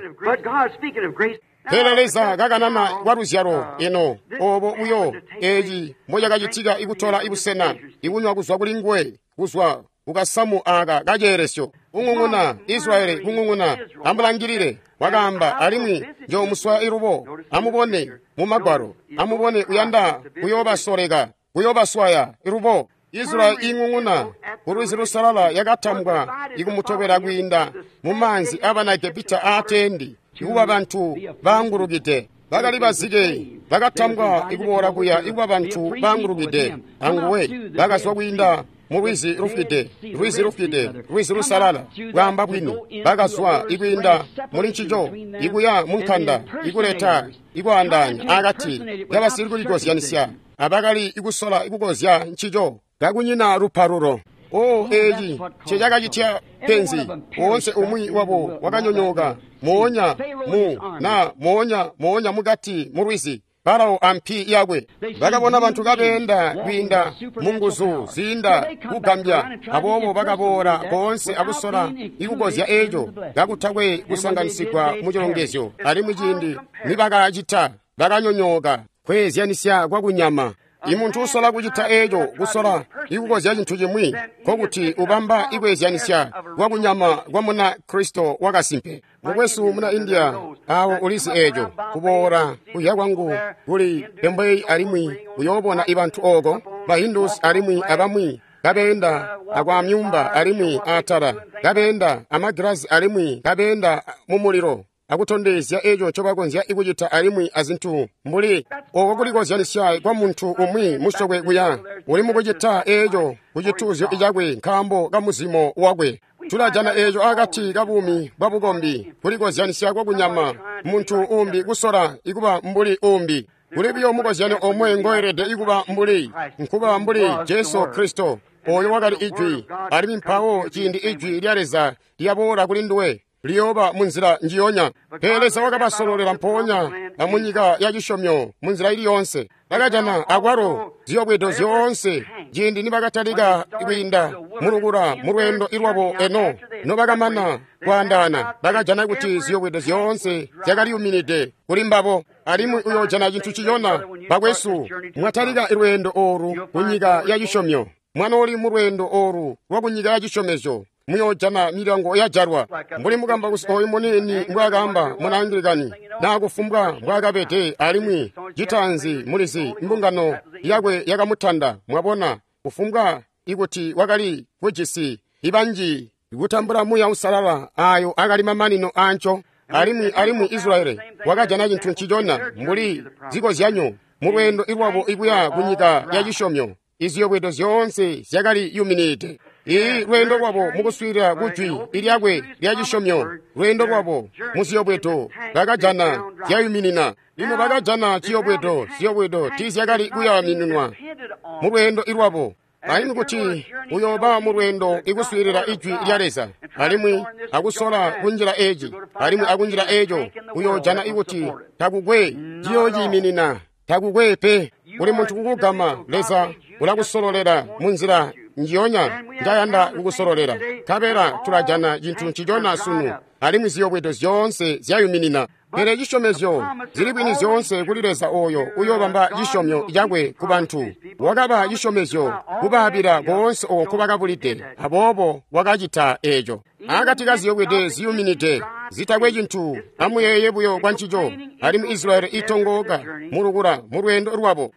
pereleza kakanana kwa ruzyalo ino obo uyo eji moja kachitika ikutola ibusena ikunywa kuzwa kulingwe kuzwa kukasamu aka kajeresyo ung'ung'una Israeli kung'ung'una ambulangirire wakamba alimwi njo muswa irubo amubone mumagwaro amubone uyanda kuyobasoreka kuyobaswaya irubo Israeli ing'ung'una uruzi rusalala yakatambwa ikumutobera kwinda mumanzi abanake pita atendi ikuba abantu bangurugite bakali bazike bakatambwa ikubora kuya ikuba abantu bangurugite anguwe bakaswa kwinda muwizi rufide ruizi rusalala kwamba bwino bakaswa ikuinda muli nchicho ikuya munkanda ikuleta ikuandanya akati yabasiri kulikozyanisya abakali ikusola ikukozya nchicho kakunyina ruparuro eji cheyakachitya penzi wonse umwi wabo wakanyonyoka moonya mugati murwizi Farao ampi yakwe bakabona abantu kabenda kwinda munguzu zinda kugambya abobo bakabora bonse akusora ikukozya ejo gakuthakwe kusanganisikwa muchilongezo ali mwijindi nibakachita bakanyonyoka kwezyanisya kwa kunyama imuntu usola kuchita ejo kusora ikukozya chinthu chimwi kokuti ubamba ikwezyanisya kwa kunyama kwa muna Kristo wakasimpe mukwesu muna India awo ulisi ejo kubora kuya kwangu kuli pembei alimwi kuyobona ibantu ogo bahindus alimwi abamwi kabenda akwa myumba alimwi atara kabenda amagrazi alimwi kabenda mumuliro akutondezya ejo chobakonzya ikuchita alimwi azinthu mbuli oko kulikozyanisya kwa munthu umwi musokwe kuya uli mukuchita ejo kuchituzyo ichakwe nkhambo kamuzimo wakwe tulajana ejo akati kabumi babukombi kulikozyanisya kwa kunyama munthu umbi kusora ikuba mbuli umbi kulibiyo mukozyani omwe ngoerede ikuba mbuli nkuba mbuli Yesu Kristo oyo wakali ijwi alimi mphawo chindi ijwi lyaleza lyabora kulinduwe liyoba munzira njiyonya peleza wakabasololera mponya amunyika yachishomyo munzira ili yonse bakajana akwaro ziyobwedo ziyonse jindi nibakatalika ikwinda mulukura mulwendo ilwabo eno nobakamana kwandana bakajana kuti ziyobwedo ziyonse zyakaliuminide kulimbabo alimu uyojana chinthu chiyona bakwesu mwatalika ilwendo oru kunyika yachishomyo mwana oli mulwendo oru wakunyika yachishomezho muyojana milango yajarwa mbuli mukamba oyi muneni mbwakamba muna Anglikani nakufumbwa mbwakapete alimwi jitanzi mulisi mbungano yakwe yakamutanda mwabona kufumbwa ikuti wakali kujisi ibanji ikutambula muya usalala ayo akalima manino ancho alimwi Israeli wakajana chinthu chijona mbuli ziko zyanyo mulwendo ilwabo ikuya kunyika yachishomyo iziyobwedo ziyonse zyakali yuminite lwendo lwabo mukuswira kujwi ilyakwe lyachishomyo lwendo lwabo musiyobwedo bakajana yayuminina ino bakajana chiyobwedo siyobwedo tizyakali kuyaminunwa mulwendo ilwabo aimi kuti uyoba mu lwendo ikuswirira ijwi lyaleza alimwi akusola kunjira eji alimwi akunjira ejo uyojana ikuti takugwe jiyojiminina takugwepe uli munthu kukugama leza ulakusololera munzira njiyonya njayanda kukusololera kapera tulajana jinthu chijona sunu alimwi ziyobwedo zonse ziyayuminina pere jishomezyo zili bwini zonse kulileza oyo uyobamba jishomyo yakwe ku banthu wakaba jishomezyo kubabira bonse owo kubakabulide abobo wakachita ejo akatika ziyobwede ziyuminide zitakwe jinthu amuyeye buyo kwa ntchicho ali mu Israeli itongoka mulukula mu lwendo lwabo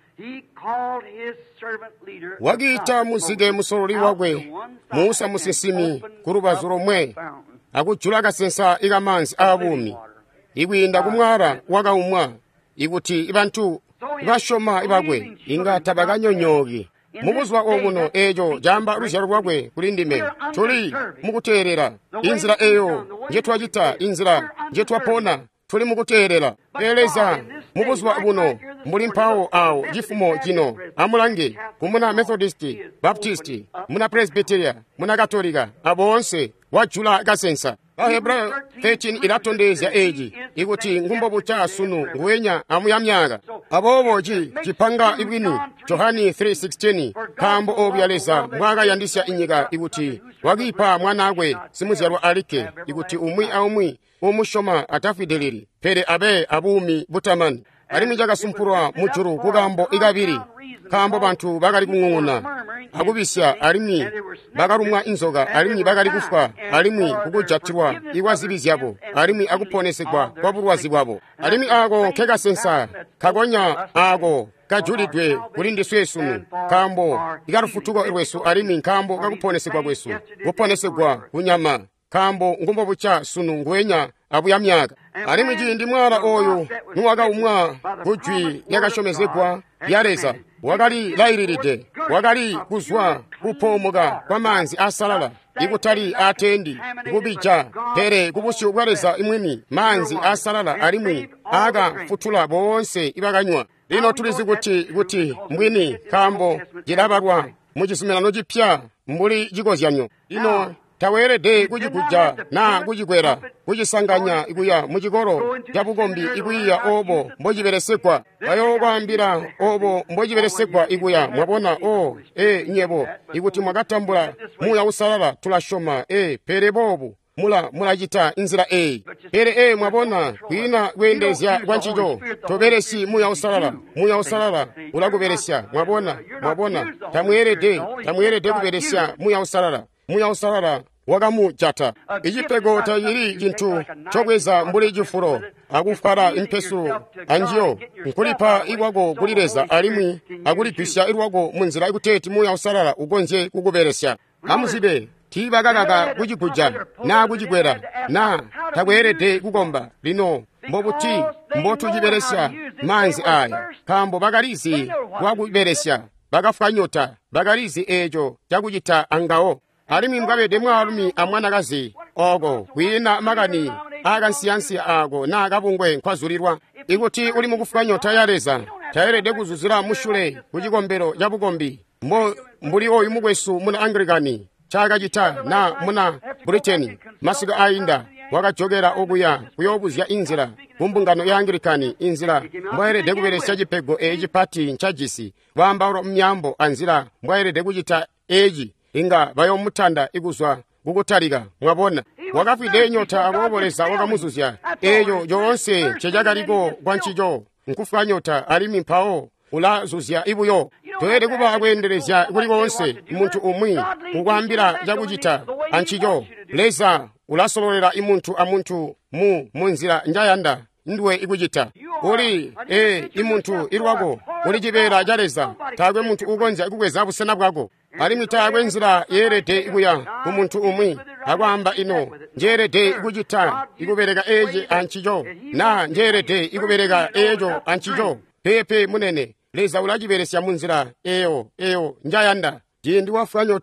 wakita musige musololi wakwe musa musisimi kulubazu lomwe akujula kasensa ikamanzi abumi ikwinda kumwara wakaumwa ikuti ibanthu ibashoma ibakwe ingata bakanyonyoki mukuzwa omuno ejo jamba luzyalo lwakwe kulindime tuli mukuterera inzira eyo nje twachita inzira nje twapona tuli mukuterera eleza mukuzwa buno muli mphawo awo chifumo chino amulange kumuna Methodist Baptist muna Presbyteria muna Katolika abo onse wajula kasensa Ahebreyo 13 ilatondeza eji ikuti ngumbo bucha sunu ngwenya amuyamyaga aboboji chipanga ibwini Johani 3:16 kambo obyaleza mwaga yandisya inyika ikuti wagipa mwanagwe simuzyalwa alike ikuti umwi aumwi umushoma atafideliri pere abe abumi butamani alimi jakasumpurwa muchuru kugambo ikabiri kambo bantu bakali kung'ung'una akubisya alimi bakalumwa inzoka alimi bakali kufa alimi kukujatirwa iwazibi zyabo alimi akuponesedwa kwa bulwazi bwabo alimi ako kekasensa kakonya ako kajulidwe kulindiswe sunu kambo ikalufutuka ilwesu alimi nkambo kakuponesedwa kwesu kuponesedwa kunyama kambo ngumbo bucha sunu ngwenya abuyamyaga alimi jindi mwala oyo nuwakaumwa kujwi yakashomezekwa yaleza wakali layiriride wakali kuzwa kupomoka kwa manzi asalala ikutali atendi kubija pere kubusi ubwaleza imwimi manzi asalala alimwi aga futula bonse ibakanywa lino tulizi kuti mbwini kambo jilabalwa muchisimilano chipya mbuli jikozyanyo ino tawerede kujikuja na kujikwera kujisanganya ikuya muchikolo chabukombi ikuyiya obo mbojiberesekwa ayo kwambira obo mbojiberesekwa ikuya mwabona nyebo ikuti mwakatambula muya usalala tulashoma pere bobu mulajita inzira pere mwabona kwina kwendezya kwanchicho toberesi muya usalala ulakuberesya mwabona tamwerede kuberesya muya usalala wakamujata ichipego tayiri chinthu chokweza mbuli chifuro akufara impesu anjiyo nkulipa iwako kulileza alimwi akulipisa ilwako munzira ikuteti muya usalala ukonje kukuberesya amuzibe tibakakaka kuchikuja na kuchikwera na takwerede kukomba lino mbobuti mbotuchiberesya manzi aya kambo bakalizi wakuberesya bakafanyota bakalizi ejo chakuchita angawo alimi mkabede mwalumi amwanakazi oko kwina makani akansiyansiya ako na akapungwe nkhwazulirwa ikuti uli mukufanyota yaleza tayerede kuzuzira mushule kuchikombero chabukombi mbuli oyu mukwesu muna Anglikani chakachita na muna Britain masiku ayinda wakajogera okuya kuyobuzya inzira kumbungano ya Anglikani inzira mbwayerede kuberesya chipego echipati nchajisi wambaulo mnyambo anzira mbwayerede kuchita eji inga bayomutanda ikuzwa kukutalika mwabona wakafide nyota akuoboleza wakamuzuzya eyo yonse chejakaliko kwanchicho nkufika nyota alimi mphawo ulazuzya ibuyo toyede kuba akuenderezya kulikonse munthu umwi kukwambira chakuchita anchicho leza ulasololera amunthu munzira njayanda ndiwe ikuchita uli imunthu ilwako uli chipera chaleza takwe munthu ukonza ikukweza busena bwako alimi takwe nzira yerede ikuya kumunthu umwi akwamba ino njerede ikuchita ikubereka eje anchicho na njerede ikubereka ejo anchicho pepe munene leza ulachiberesya munzira eyo njayanda ndiye ndiwafanyota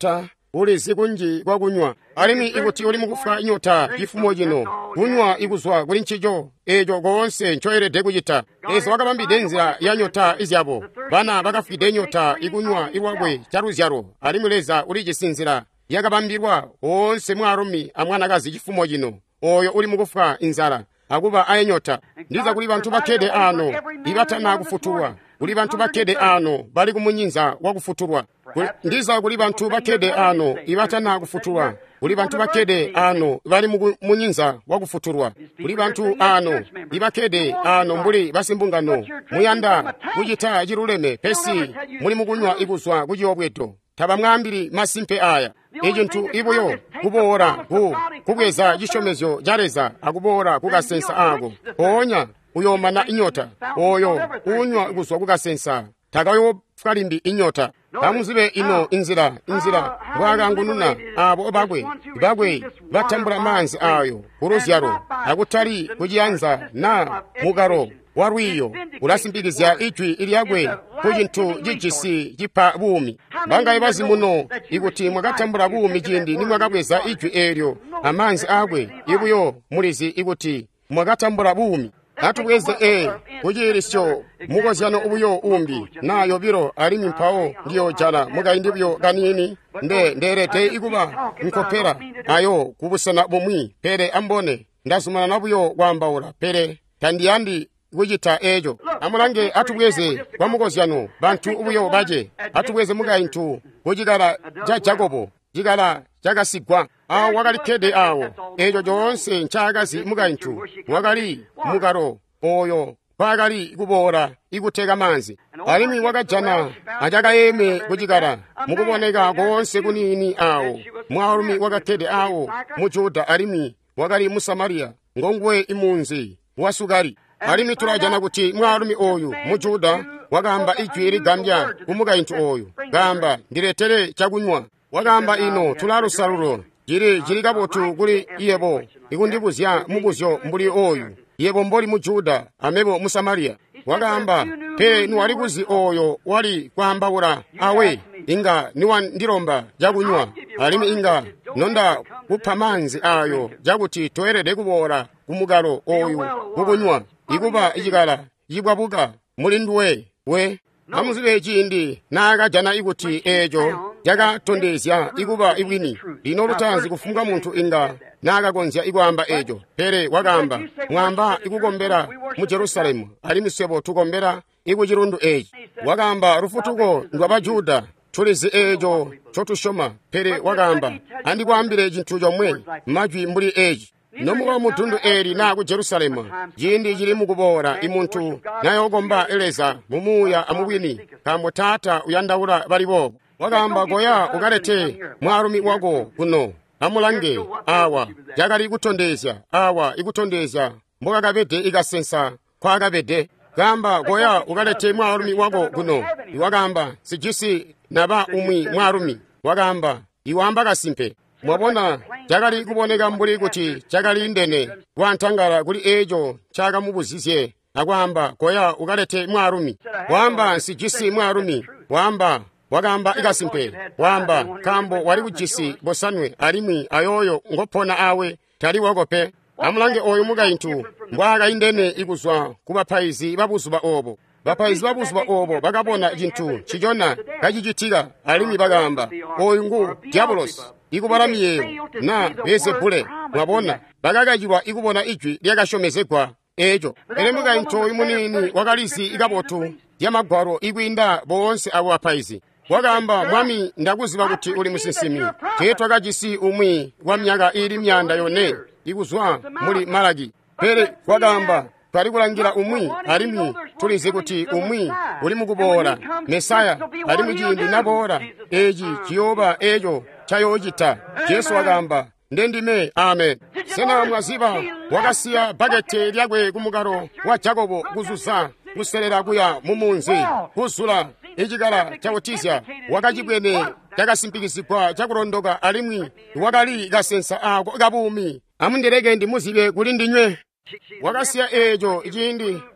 uli sikunji kwa kunywa alimi ikuti uli mukufa inyota chifumo chino kunywa ikuzwa kuli ntchito echo konse nchoyeredde kuchita ezo wakapambide nzira ya nyota izyapo bana bakafide nyota ikunywa iwabwe charuzyaro alimuleza uli chisinzira yakapambirwa onse mwa alumi amwanakazi chifumo chino oyo uli mukufa inzala akuba ayenyota ndiza kuli banthu bakhede ano ibatana kufuturwa kuli banthu bakhede ano bali kumunyinza wakufuturwa ndiza kuli banthu bakhede ano ibatana kufuturwa kuli banthu bakhede ano bali munyinza wakufuturwa kuli banthu ano ibakhede ano mbuli basimbungano muyanda kuchita chiluleme pesi muli mukunywa ikuzwa kuchiopweto thaba mwambiri masimpe aya ejintu ibuyo kuboora kubweza chishomezyo jareza akuboora kukasensa ako onya uyoma na inyota oyo unywa ikuzwa kukasensa takayo fukalimbi inyota amuzibe ino inzira bwakangununa abo bagwe batambula manzi ayo kuruzyaro akutali kujiyanza na mugaro warwiyo ulasimbikizya ichwi ilyagwe kujintu jijisi jipa bumi bangaye bazi muno ikuti mwakatambula bumi jindi nimwakabweza ichwi elyo amanzi agwe ibuyo mulizi ikuti mwakatambula bumi atubweze kujirisyo mukozyano ubuyo umbi nayo biro alimi mpawo ndiyo jala mugaindi byo kanini nderete ikuba nkopera ayo kubusana bomwi pere ambone ndasumana nabuyo gwambaula pere tandiyandi kujita ejo amulange atubweze kwa mukozyano bantu ubuyo baje atubweze mugaintu kujigala jagobo jigala jagasigwa awo wakalikede awo ejo jonse nchagazi mugaintu wakali mugaro oyo wakali kuboora ikuteka manzi alimi wakajana ajakayeme kujigala mukuboneka konse kunini awo mwalumi wakakede awo mujuda alimi wakali musamariya ngongwe imunzi wasukali alimi tulajana kuti mwalumi oyu mujuda wakamba ichwi ligambya kumugaintu oyu gamba ndiretere chakunywa wakamba ino tulalusalulo jiri kabotu kuli iyebo ikundibuzya mubuzyo mbuli oyu yebo mboli mujuda amebo musamariya wakamba pe nuwali kuzi oyo wali kwambawula awe inga niwa ndilomba jakunywa alimi inga nonda kupha manzi ayo jakuti toerede kuboora kumugalo oyu kukunywa ikuba ichikala yibwabuka mulinduwe we amuzibe chindi nakajana ikuti ejo jakatondezya ikuba ibwini lino lutanzi kufunga munthu inga nakakonzya ikwamba ejo pere wakamba mwamba ikukombera mu Jerusalemu alimisebo tukombera ikuchirundu eji wakamba rufutuko ndwa bajuda tulizi ejo chotushoma pere wakamba andikwambire chinthu chomwe majwi mbuli eji nomuwa mutundu eri naku Jerusalemu jindi jili mukuboora imuntu nayokomba eleza mumuya amubwini kambo tata uyandaula balibo wakamba goya ukalete mwalumi wako kuno amulange awa jakali kutondezya awa ikutondezya mboka kapete ikasensa kwa kapete gamba goya ukalete mwalumi wako kuno iwakamba sijisi naba umwi mwalumi wakamba iwamba kasimpe mwabona jakali kuboneka mbuli kuti jakali ndene wantangala kuli ejo chaka mubuzizye akwamba goya ukalete mwalumi wamba sijisi mwalumi wamba wakamba ikasimpe wamba kambo wali kujisi bosanwe alimi ayoyo ngopona awe tali wakope amulange oyo mugaintu mbwaka indene ikuzwa kubapaizi babuzuba obo bapaizi babuzuba obo bakabona chintu chichona kachichitika alimi bagamba oyu ngu diabolos ikubalamiyeyo na Bezebule mwabona bakakajibwa ikubona ichwi lyakashomezekwa ejo ene mugaintu oyu munini wakalisi ikabotu yamagwaro ikwinda bonse abo bapaizi wakamba mwami ndakuziba kuti uli musinsimi tetwa kachisi umwi wa myaka ili myanda yone ikuzwa muli malaki pere wakamba twali kulangira umwi alimi tulize kuti umwi uli mukuboora mesaya ali mujindi naboora eji chiyoba ejo chayojita Yesu wakamba ndendime amen sena mwaziba wakasiya bagete lyagwe kumugaro wa Jakobo kuzusa kuselera kuya mumunzi kusula echikala chawotizya wakachibwene chakasimpikizikwa chakulondoka alimwi wakali kasensa ako kabumi amundereke ndimuzibe kuli ndinywe wakasiya ejo chindi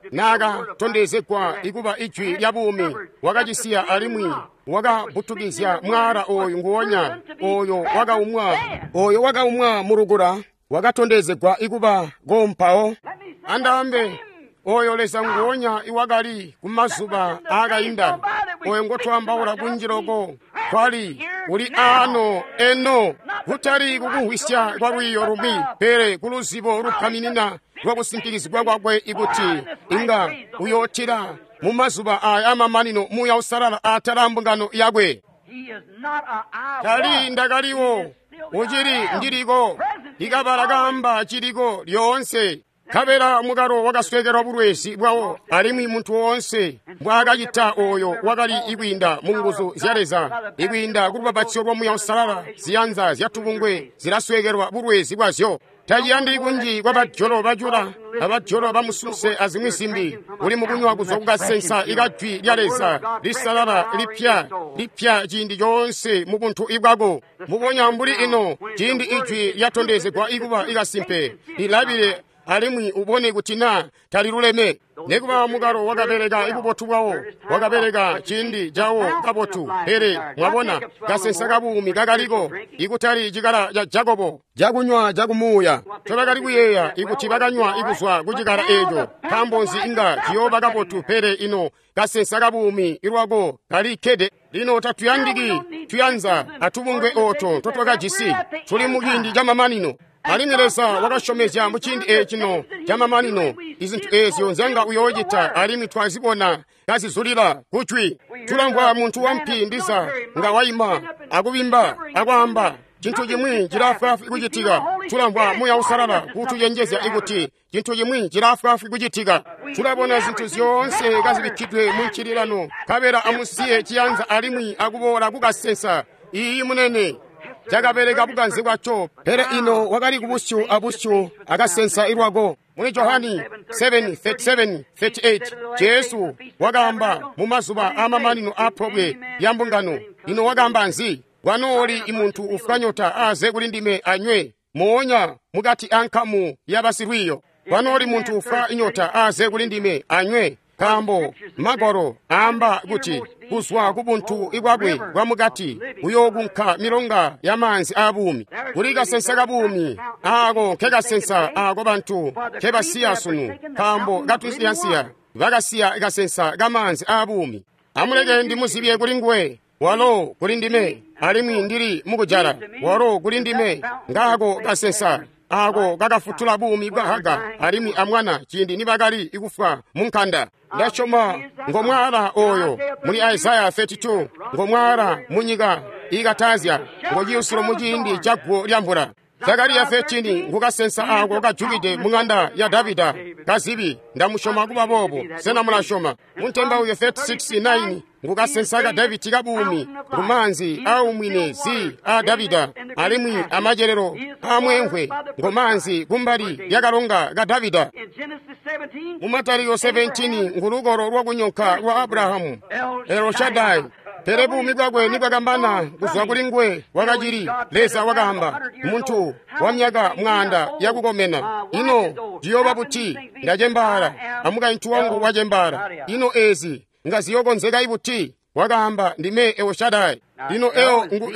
nakatondezedwa ikuba ijwi lya bumi wakachisiya alimwi wakabutukizya mwala oyu nguwonya oyo wakaumwa murugura wakatondezedwa ikuba gompawo andambe oyo leza nguwonya iwakali kumazuba akayinda oyo ngotwambaula kunjiroko kwali uli ano eno kutali kukuhwisya kwa lwiyo lumi pere kuluzibo lukhaminina lwakusimpikizibwa kwakwe ikuti inga uyotira mu mazuba aya amamanino muya usalala atalambungano yakwe kali ndakaliwo uchiri ndiriko ikabalagamba chiriko lyonse kabera mugaro wakaswekerwa bulwesi bwawo alimwi muntu wonse bwakachita oyo wakali ikwinda munguzu zyaleza ikwinda kulupapatsiro lwa muya usalala ziyanza zyatubungwe zilaswekerwa bulwesi bwazyo tajiyandi kunji kwa bajolo bajula abajolo bamususe azimwisimbi uli mukunywa kuzo kukasensa ikajwi lyaleza lisalala lipya chindi chonse mukunthu ibwako muponya mbuli ino chindi ijwi lyatondezedwa ikuba ikasimpe lilabire alimwi ubone kutina taliluleme nekuba mugaro wakapereka ikupotu bwawo wakapereka chindi jawo kapotu here mwabona kasensa kabumi kakaliko ikutali chikala cha Jakobo jakunywa jakumuya tolakali kuyeya ikuti bakanywa ikuzwa kuchikala ejo kambonzi inga chiyoba kapotu pere ino kasensa kabumi ilwako kali kede lino tatuyandiki tuyanza atubungwe oto totoka jisi tuli mukindi jamamanino alingelesa wakashomesya muchindi echino jamamanino izinthu ezyo nzenga uyojita alimi twazibona kazizulira kuchwi tulangwa munthu wampindiza nga wayima akuvimba akwamba chinthu chimwi chirafafu ikuchitika tulangwa muya usalala kutuyenjeza ikuti chinthu chimwi chirafafu ikuchitika tulabona zinthu zonse kazibikidwe munchirirano kabera amusiye chiyanza alimwi akubola kukasensa iyi munene jakapereka buganzi bwacho pere ino wakali kubusyu abusyu akasensa ilwako muli Yohani 7:37-38 Yesu wakamba mu mazuba amamanino apobwe yambungano ino wakamba nzi wanoli imuntu ufukanyota aze kuli ndime anywe moonya mukati ankamu yabasirwiyo wanoli muntu ufa inyota aze kuli ndime anywe kambo magoro amba kuti kuzwa kubuntu ikwakwe kwa mukati uyokunkha milonga ya manzi abumi kuli kasensa kabumi ako kekasensa ako bantu kebasiya sunu kambo katusiyansiya vakasiya ikasensa kamanzi abumi amuleke ndimuzibye kuli ngwe walo kuli ndime alimwi ndili mukujala walo kuli ndime ngako kasensa ako kakafutula bumi bwahaga alimwi amwana chindi nibakali ikufa munkanda ndachoma ngomwala oyo muli Isaiah 32 ngomwala munyika ikatazya ngojiyusiro muchindi chagwo lyambula Zakariya 13 ngukasensa ako kajukide mung'anda ya Davida kazibi ndamushoma kuba bobo sena mulashoma muntemba uyo 36:9 ngukasensa ka David kabumi rumanzi au mwinezi a Davida alimwi amajerero amwenkwe ngomanzi kumbali yakalonga ka Davida mumataliyo 17 ngulugoro lwakunyoka lwa Abrahamu Eroshadai pere bumi bwakwe nibwakambana kuzwa kuli ngwe wakachiri leza wakamba munthu wa myaka mwanda yakukomena ino jiyoba buti ndachembala amuka nthu wangu wachembala ino ezi ngaziyokonzeka ibuti wakamba ndime Eroshadai ino eo ngu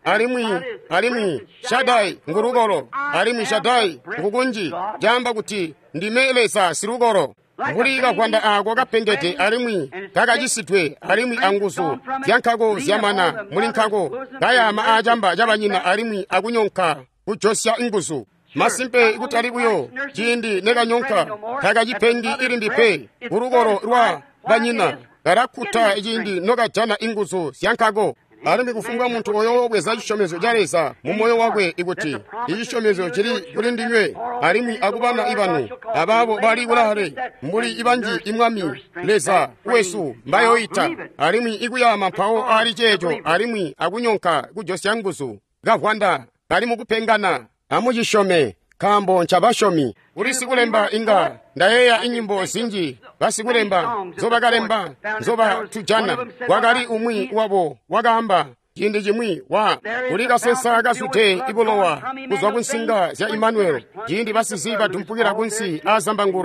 alimwi Shadai ngurugoro alimwi Shadai ngukunji jamba kuti ndime leza sirugoro mulika kwanda ako kapendete alimwi kakachisitwe alimwi anguzu zyankhako zyamana muli nkhako kayama ajamba jabanyina alimwi akunyonka kujosya inguzu masimpe ikutali kuyo chindi nekanyonka kakachipengi ili ndipe urugoro rwa banyina karakuta ichindi nokajana inguzu zyankhako alimwi kufunga munthu oyo obweza chishomezo jaleza mu moyo wakwe ikuti ichishomezo chili kuli ndinywe alimwi akupana ibanu ababo bali kulale mbuli ibanji imwami leza wesu mbayoita alimwi ikuyama mphawo ali checho alimwi akunyonka kujosya nguzu gahwanda kali mukupengana amuchishome kambo nchabashomi ulisikulemba inga ndayeya inyimbo zinji basikulemba zobakalemba zoba tujana wakali umwi wabo wakamba chindi chimwi wa ulikasensa kasute ibulowa kuzwa kunsinga zya Emmanuel chindi basiziba dumpukira kunsi azambangure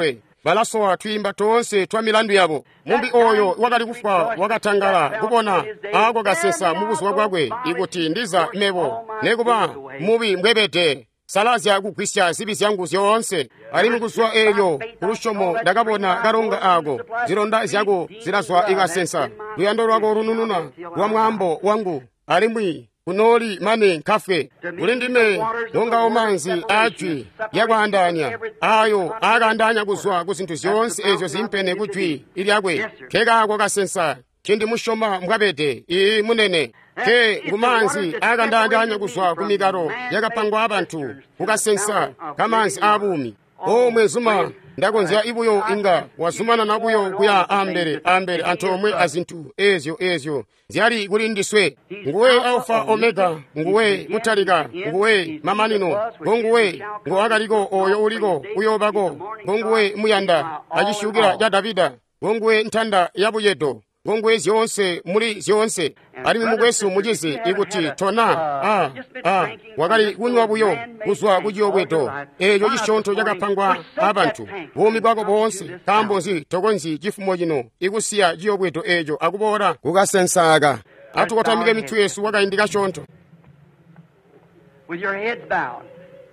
balasowa twimba tonse twa milandu yabo. Mumbi oyo wakali kufa wakatangala kupona ako kasesa mubuzwa kwakwe ikuti ndiza mebo nekuba mubi mbwebete salazya kugwisya zibi zyangu zyonse ali mukuzwa eyo kulushomo ndakabona karonga ako zilonda zyako zilazwa ikasensa luyando lwako runununa lwa mwambo wangu alimwi kunoli mane nkafe uli ndime nonga omanzi achwi yakwandanya ayo akandanya kuzwa kuzinthu zonse ezo zimpene kuchwi ili akwe kekako kasensa chindi mushoma mbwapete iyi munene ke ngumanzi akandanya kuzwa kumikaro yakapangwa abantu kukasensa kamanzi abumi omwe zuma ndakonzya ibuyo inga wazumana nabuyo kuya ambere anthu omwe azinthu ezyo zyali kulindiswe nguwe alfa omega nguwe mutalika nguwe mamanino nguwe akaliko oyo uliko uyobako nguwe muyanda achishukira cha davida nguwe nthanda yabuyedo ngongwe zonse muli zonse ali mumukwesu muchizi ikuti tona wakali kunywa buyo kuzwa kuchiyobweto echo chichontho chakapangwa abantu bumi kwako bonse kambozi tokonzi chifumo chino ikusiya chiyobweto echo akupora kukasensaka atukotamike mithu yesu wakayindika chontho. With your heads bowed.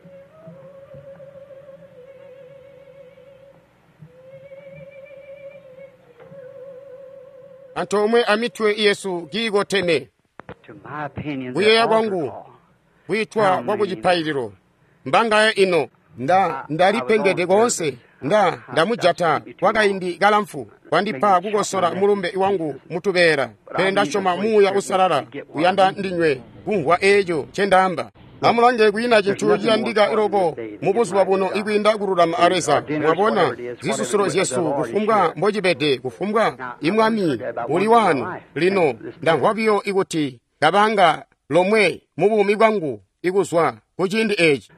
Anthu omwe amitwe yesu kiyikotene kuyeya kwangu kuyitwa kwa kuchipayiriro mbangaye ino ndalipengete konse ndamujata wakayindi kalamfu kwandipha kukosora mulumbe wangu mutubera pene ndachoma muya usalala kuyanda ndinywe kungwa echo chendamba amulange kuyina chinthu chiyandika iroko mubuzwa buno ikuyinda kururama areza mwabona zisusulo yesu kufumbwa mbochipete kufumbwa imwami uli wanu lino ndangwapiyo ikuti kapanga lomwe mubumi kwangu ikuzwa kuchindi echi.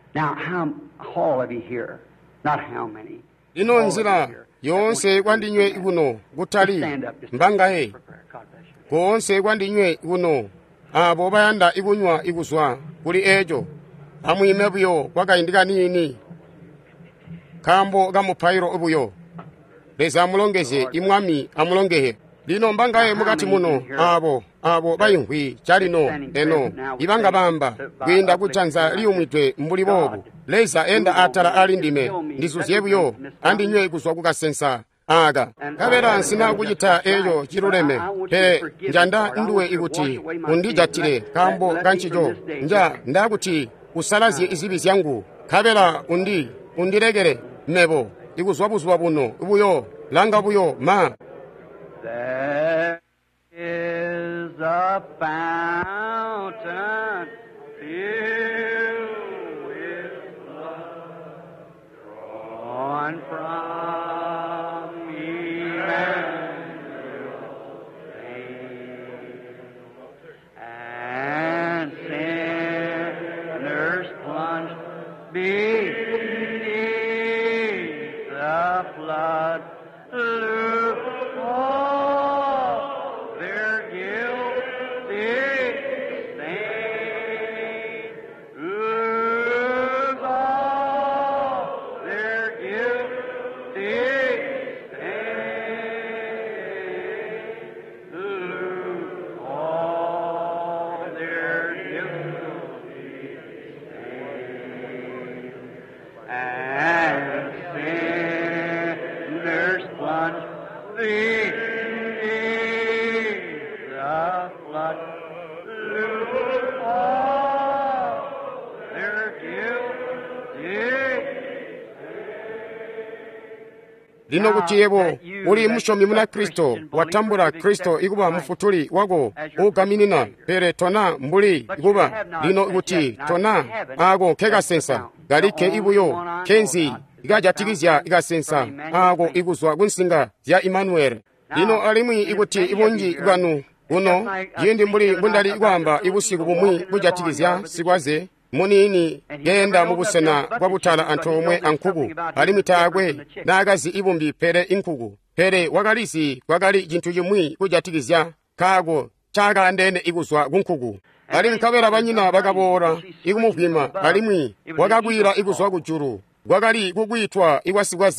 Ino nzira yonse kwandinywe ikuno kutali mbangaye konse kwandinywe ikuno abo bayanda ikunywa ikuzwa kuli echo amwime buyo kwakayindika nini kambo kamupayiro obuyo leza amulongeze imwami amulongehe lino mbangaye mukati muno abo bayingwi chalino eno ibanga bamba kwinda kuchanza liyumwitwe mbuli bobu leza enda atala ali ndime ndizuzyebuyo andinywe ikuzwa kukasensa aga kabera nsina kuchita eyo chiluleme he njanda nduwe ikuti undijatire kambo kanchicho nja ndakuti usalazi izibi zyangu kabera undiregere nebo ikuzwabuzwa buno ubuyo langa buyo ma. There is a fountain filled with blood drawn from Emmanuel's vein, and sinners plunged beneath the flood. lino kutiyebo uli mushomi muna Kristo watambula Kristo ikuba mufutuli wako ukaminina pere tona mbuli ikuba lino ikuti tona ago kekasensa galike ibuyo kenzi ikajatikizya ikasensa ago ikuzwa kunsinga ya Emmanuel lino alimwi ikuti ibunji bwanu uno yindi mbuli mbundali ikwamba ibusiku bumwi bujatikizya sikwaze munini genda mubusena kwa butala anthu omwe ankuku ali mitagwe nagazi ibumbi pere inkuku pere wakalisi kwakali chinthu chimwi kujatikizya kago chaka ndene ikuzwa kunkuku ali nkabera banyina bakabora ikumuvima alimwi wakakwira ikuzwa kuchuru gwakali kukwitwa ikwasikwaze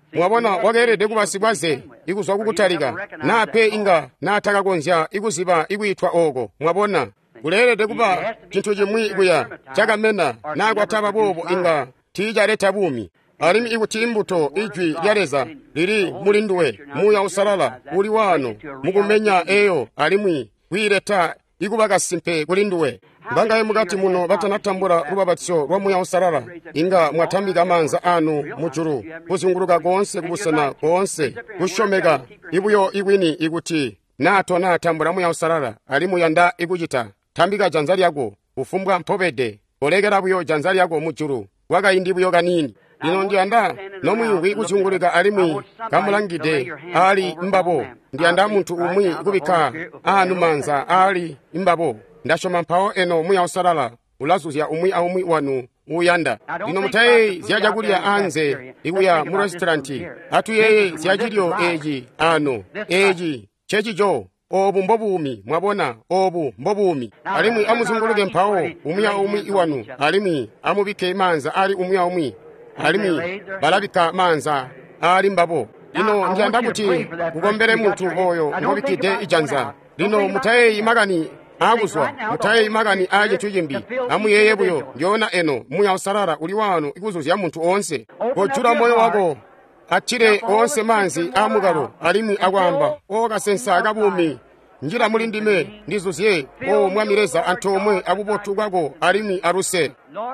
mwabona wakerede kubasibwaze ikuzwa kukutalika nape inga natakakonzya ikuzipa ikuyithwa oko mwabona kulerede kuba chinthu chimwi ikuya chakamena nakwatapa popo inga tiyichaletha bumi alimi ikuti imbuto ijwi lyaleza lili mulinduwe muya usalala uli wano mukumenya eyo alimwi kuyiletha ikupakasimpe kulinduwe mbangaye mukati muno batanatambula lubabatso lwa muya usalala inga mwathambika manza anu muchulu kuzunguluka konse kubusana konse kushomeka ibuyo ikwini ikuti nato natambula muya usalala alimuya nda ikuchita thambika janza lyako ufumbwa mphopede kolekera buyo janza lyako muchulu wakayindi buyo kanini lino ndiyanda nomwe kuzungulika alimwi kamulangide ali mbapo ndiyanda munthu umwi kubikha anu manza ali mbapo ndashoma mphawo eno muya usalala ulazuzya umwi aumwi wanu uyanda lino mutaye zyachakulya anze ikuya mu restauranti atu yeye zyachilyo eji ano eji chechicho obu mbobumi mwabona obu mbobumi alimwi amuzunguluke mphawo umwi aumwi iwanu alimwi amubikhe manza ali umwi aumwi alimi balabika manza ali mbapo lino ndiyanda kuti kukombere munthu oyo ngobikide ijanza lino mutaye imagani akuzwa mutaye imagani aje chujimbi amuyeye buyo ndiona eno muya usalala uli wano ikuzuzya munthu onse kochula moyo wako achire onse manzi amugalo alimi akwamba okasensa akabumi njira muli ndime ndizuzye mwamireza anthu omwe akupotu kwako alimi aruse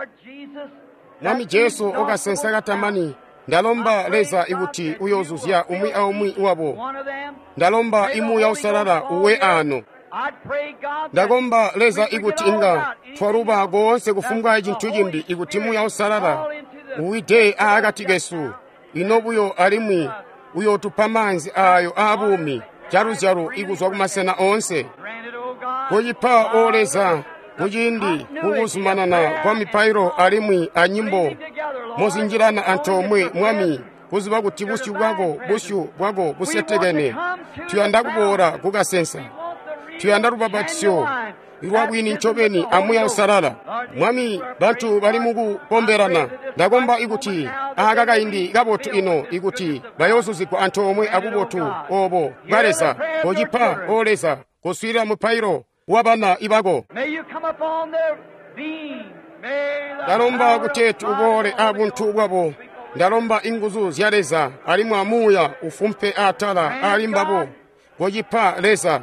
mwami Jesu okasensa katamani ndalomba leza ikuti uyozuzya umwi aumwi iwapo ndalomba imuya usalala uwe ano ndakomba leza ikuti inga twaruba konse kufumbwa chinthu chimbi ikuti muya usalala uwide akatikesu inobuyo alimwi uyotupa manzi ayo abumi jarujaru ikuzwa kumasena onse kuchipha oleza kuchindi kukusumanana kwa mipairo alimwi anyimbo mozinjirana anthu omwe mwami kuzipa kuti busyu bwako busetekene tuyanda kubora kukasensa tuyanda rubabatisyo irwabwini nchopeni amuya usalala mwami bantu bali mukukomberana ndakomba ikuti akakayindi kabotu ino ikuti bayozuzikwa anthu omwe akubotu obo baleza kuchipha oleza kuswirira mupairo wabana ibako ndalomba kutetu ubole abunthu bwabo ndalomba inguzu zyaleza alimu amuya ufumpe atala ali mbapo kuchipha leza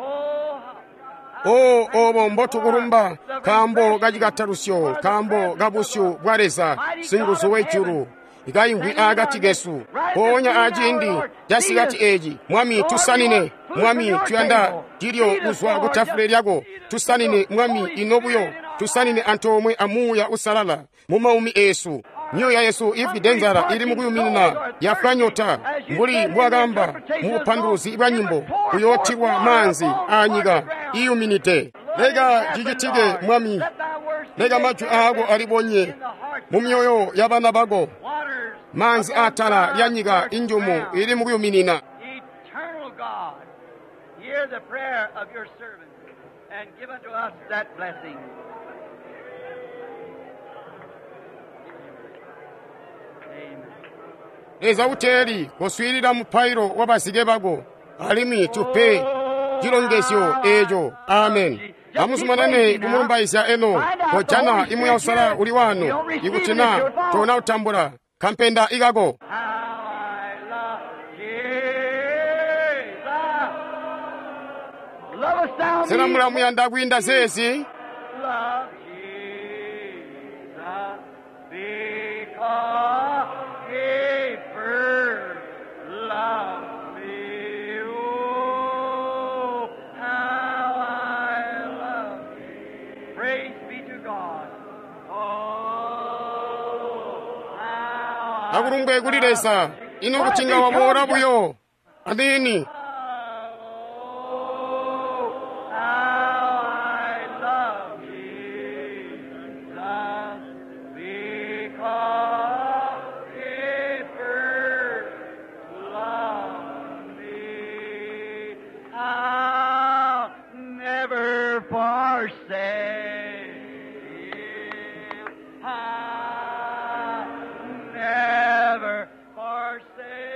obo mbotu kurumba kambo kachikatarusyo kambo kabusyu bwaleza singuzu wechulu ikayingwi akatigesu ponya ajindi jasigati eji mwami tusanine mwami tuyanda jilyo uzwa kutafule lyako tusanine mwami inobuyo tusanine anthu omwe amuya usalala mumaumi esu nyo ya Yesu ifidenzara ili mukuyuminina yafanyota mbuli mbwagamba mupanduzi bwa nyimbo uyotiwa manzi anyika iyuminite lega jijitike mwami lega machu ago alibonye mumyoyo yabana bago manzi atala lyanyika injumu ili mukuyuminina Eternal God, hear the prayer of your servant and give unto us that blessing. leza uteli kuswirira mupairo wabasige bago alimi tupe chilongesyo ejo amen amusumanane kumulumbaisya eno kojana imu ya usala uli wano ikutina tona utambula kampenda ikako sena mulamu yanda kwinda zezi Love Jesus because He first loved me. Oh, how I love Him. Praise be to God. Oh, how I akulungwe kulilesa ino kuchinga wabora buyo adini never forsake.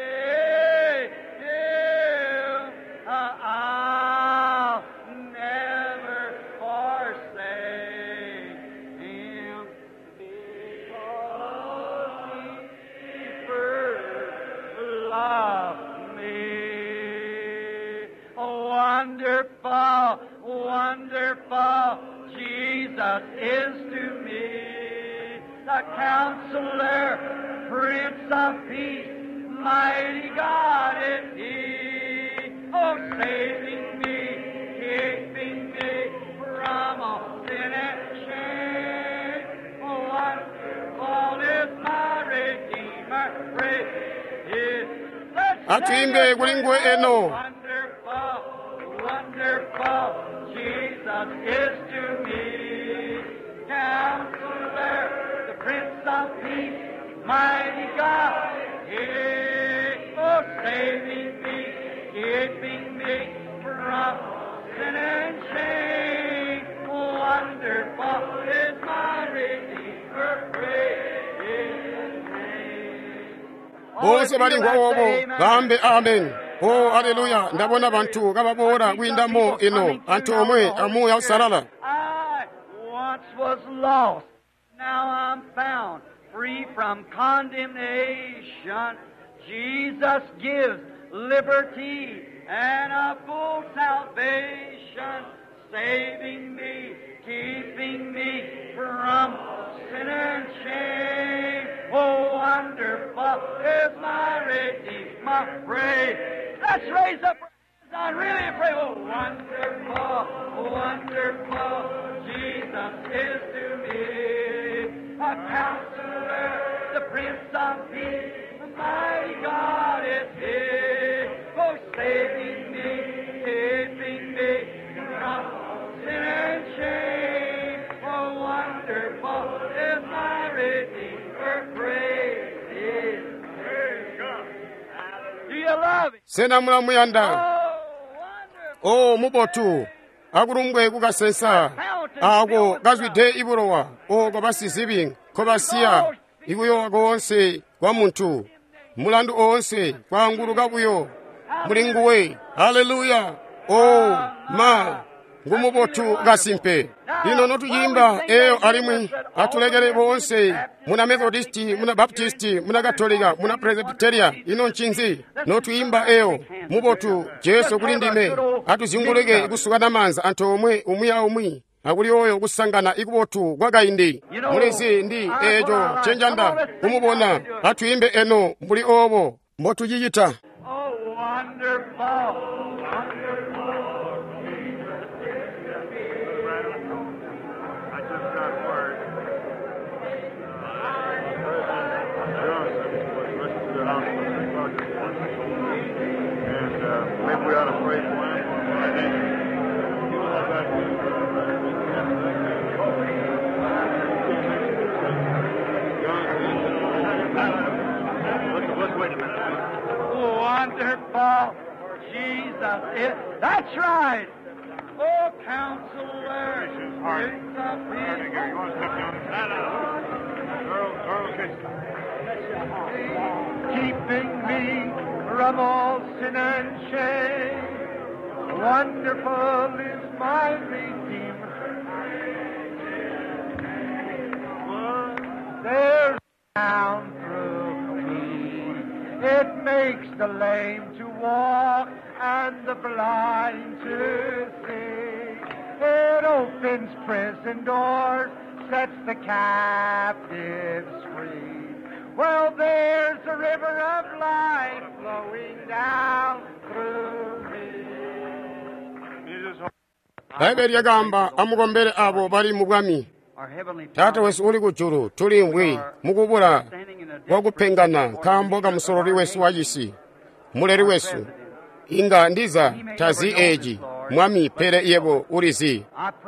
is to me. The Counselor, Prince of Peace, mighty God is He. Oh, saving me, keeping me from all sin and shame. Oh, wonderful is my Redeemer, praise His. Atuimbe kulingwe eno. Wonderful, wonderful, Jesus is to me. Counselor, the Prince of Peace, mighty God, oh, saving me, keeping me from sin and shame. Wonderful is my Redeemer, praise His name. Bose bali ngwobo bambe amen. Oh, haleluya. Ndabona bantu kababora kwindamo ino antu omwe amuya usalala. I once was lost, now I'm found, free from condemnation. Jesus gives liberty and a full salvation, saving me, keeping me from sin and shame. Oh, wonderful is my Redeemer, praise. Let's raise up I really pray. Oh, wonderful, wonderful, Jesus is to me. A Counselor, the Prince of Peace, the mighty God is He. Oh, saving me, keeping me from sin and shame. Oh, wonderful is my Redeemer, praise His name. Do you love Him? Sena mulamuyanda. Oh, mubotu. Agurungwe kukasensa. Ago gazwide iburowa. Oh, gobasi zibing. Kobasia. Iguyo ago onse kwa muntu. Mulandu onse kwa nguru gabuyo. Mulinguwe. Hallelujah. Oh, ma. Ngumubotu gasimpe. Ino notuyimba eyo alimwi atulegere bonse muna Methodisti, muna Baptisti, muna Katolika, muna Presbyteria ino nchinzi notuyimba eyo mubotu Yesu kulindime atuzingulege ikusukana manza anto omwe umuya omwi akuli oyo kusangana ikubotu gwagaindi mulezi ndi ejo chenjanda umubona atuyimbe eno mbuli obo mbotu yiyita. Oh, wonderful, wonderful. Maybe we ought to pray for him. Let's wait a minute. Wonderful Jesus is. That's right. Oh, Counselor, Prince of Peace. You want to step down? Earl, Keeping me from all sin and shame. Wonderful is my Redeemer. There's down through me. It makes the lame to walk and the blind to see. It opens prison doors, sets the captives free. Well, there's a river of life flowing down through me. Baibeli yagamba amugombere abo bali mubwami. Tata wesu uli kuchuru tuli mwi mukubula wakupengana kamboga musorori wesu wajisi muleri wesu inga ndiza tazi eji mwami pere yebo ulizi.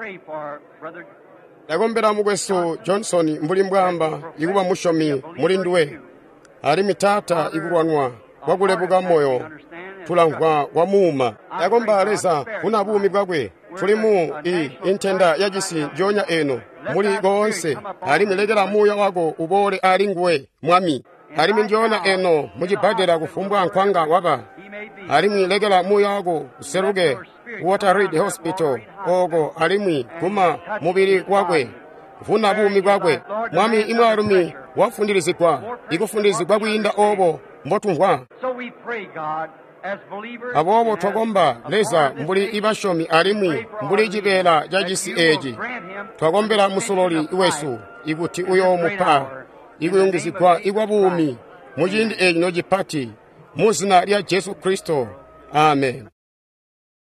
Yagombera mugwesu Johnson mbuli mbwamba iguba mushomi mulinduwe ali mitata igulwanwa wakulebuka moyo tulangwa wamuma yagomba aleza kuna bumi bwagwe tulimu intenda yajisi jonya eno muli gonse ali milegera muya wago ubole ali ngwe mwami ali minjona eno mujibadera kufumbwa nkwanga waba ali milegera muya wago useruge Water Reed Hospital ogo alimwi kuma mubiri gwagwe vuna bumi gwagwe mwami imwarumi wafundirizikwa ikufundirizikwa kwinda obo mbotungwa. So we pray, God, abobo twagomba leza mbuli ibashomi alimwi mbuli jibela jajisi eji twagombera musololi iwesu iguti uyo mupa iguyungizikwa igwa bumi mujindi eji nojipati muzina lya Yesu Kristo. Amen.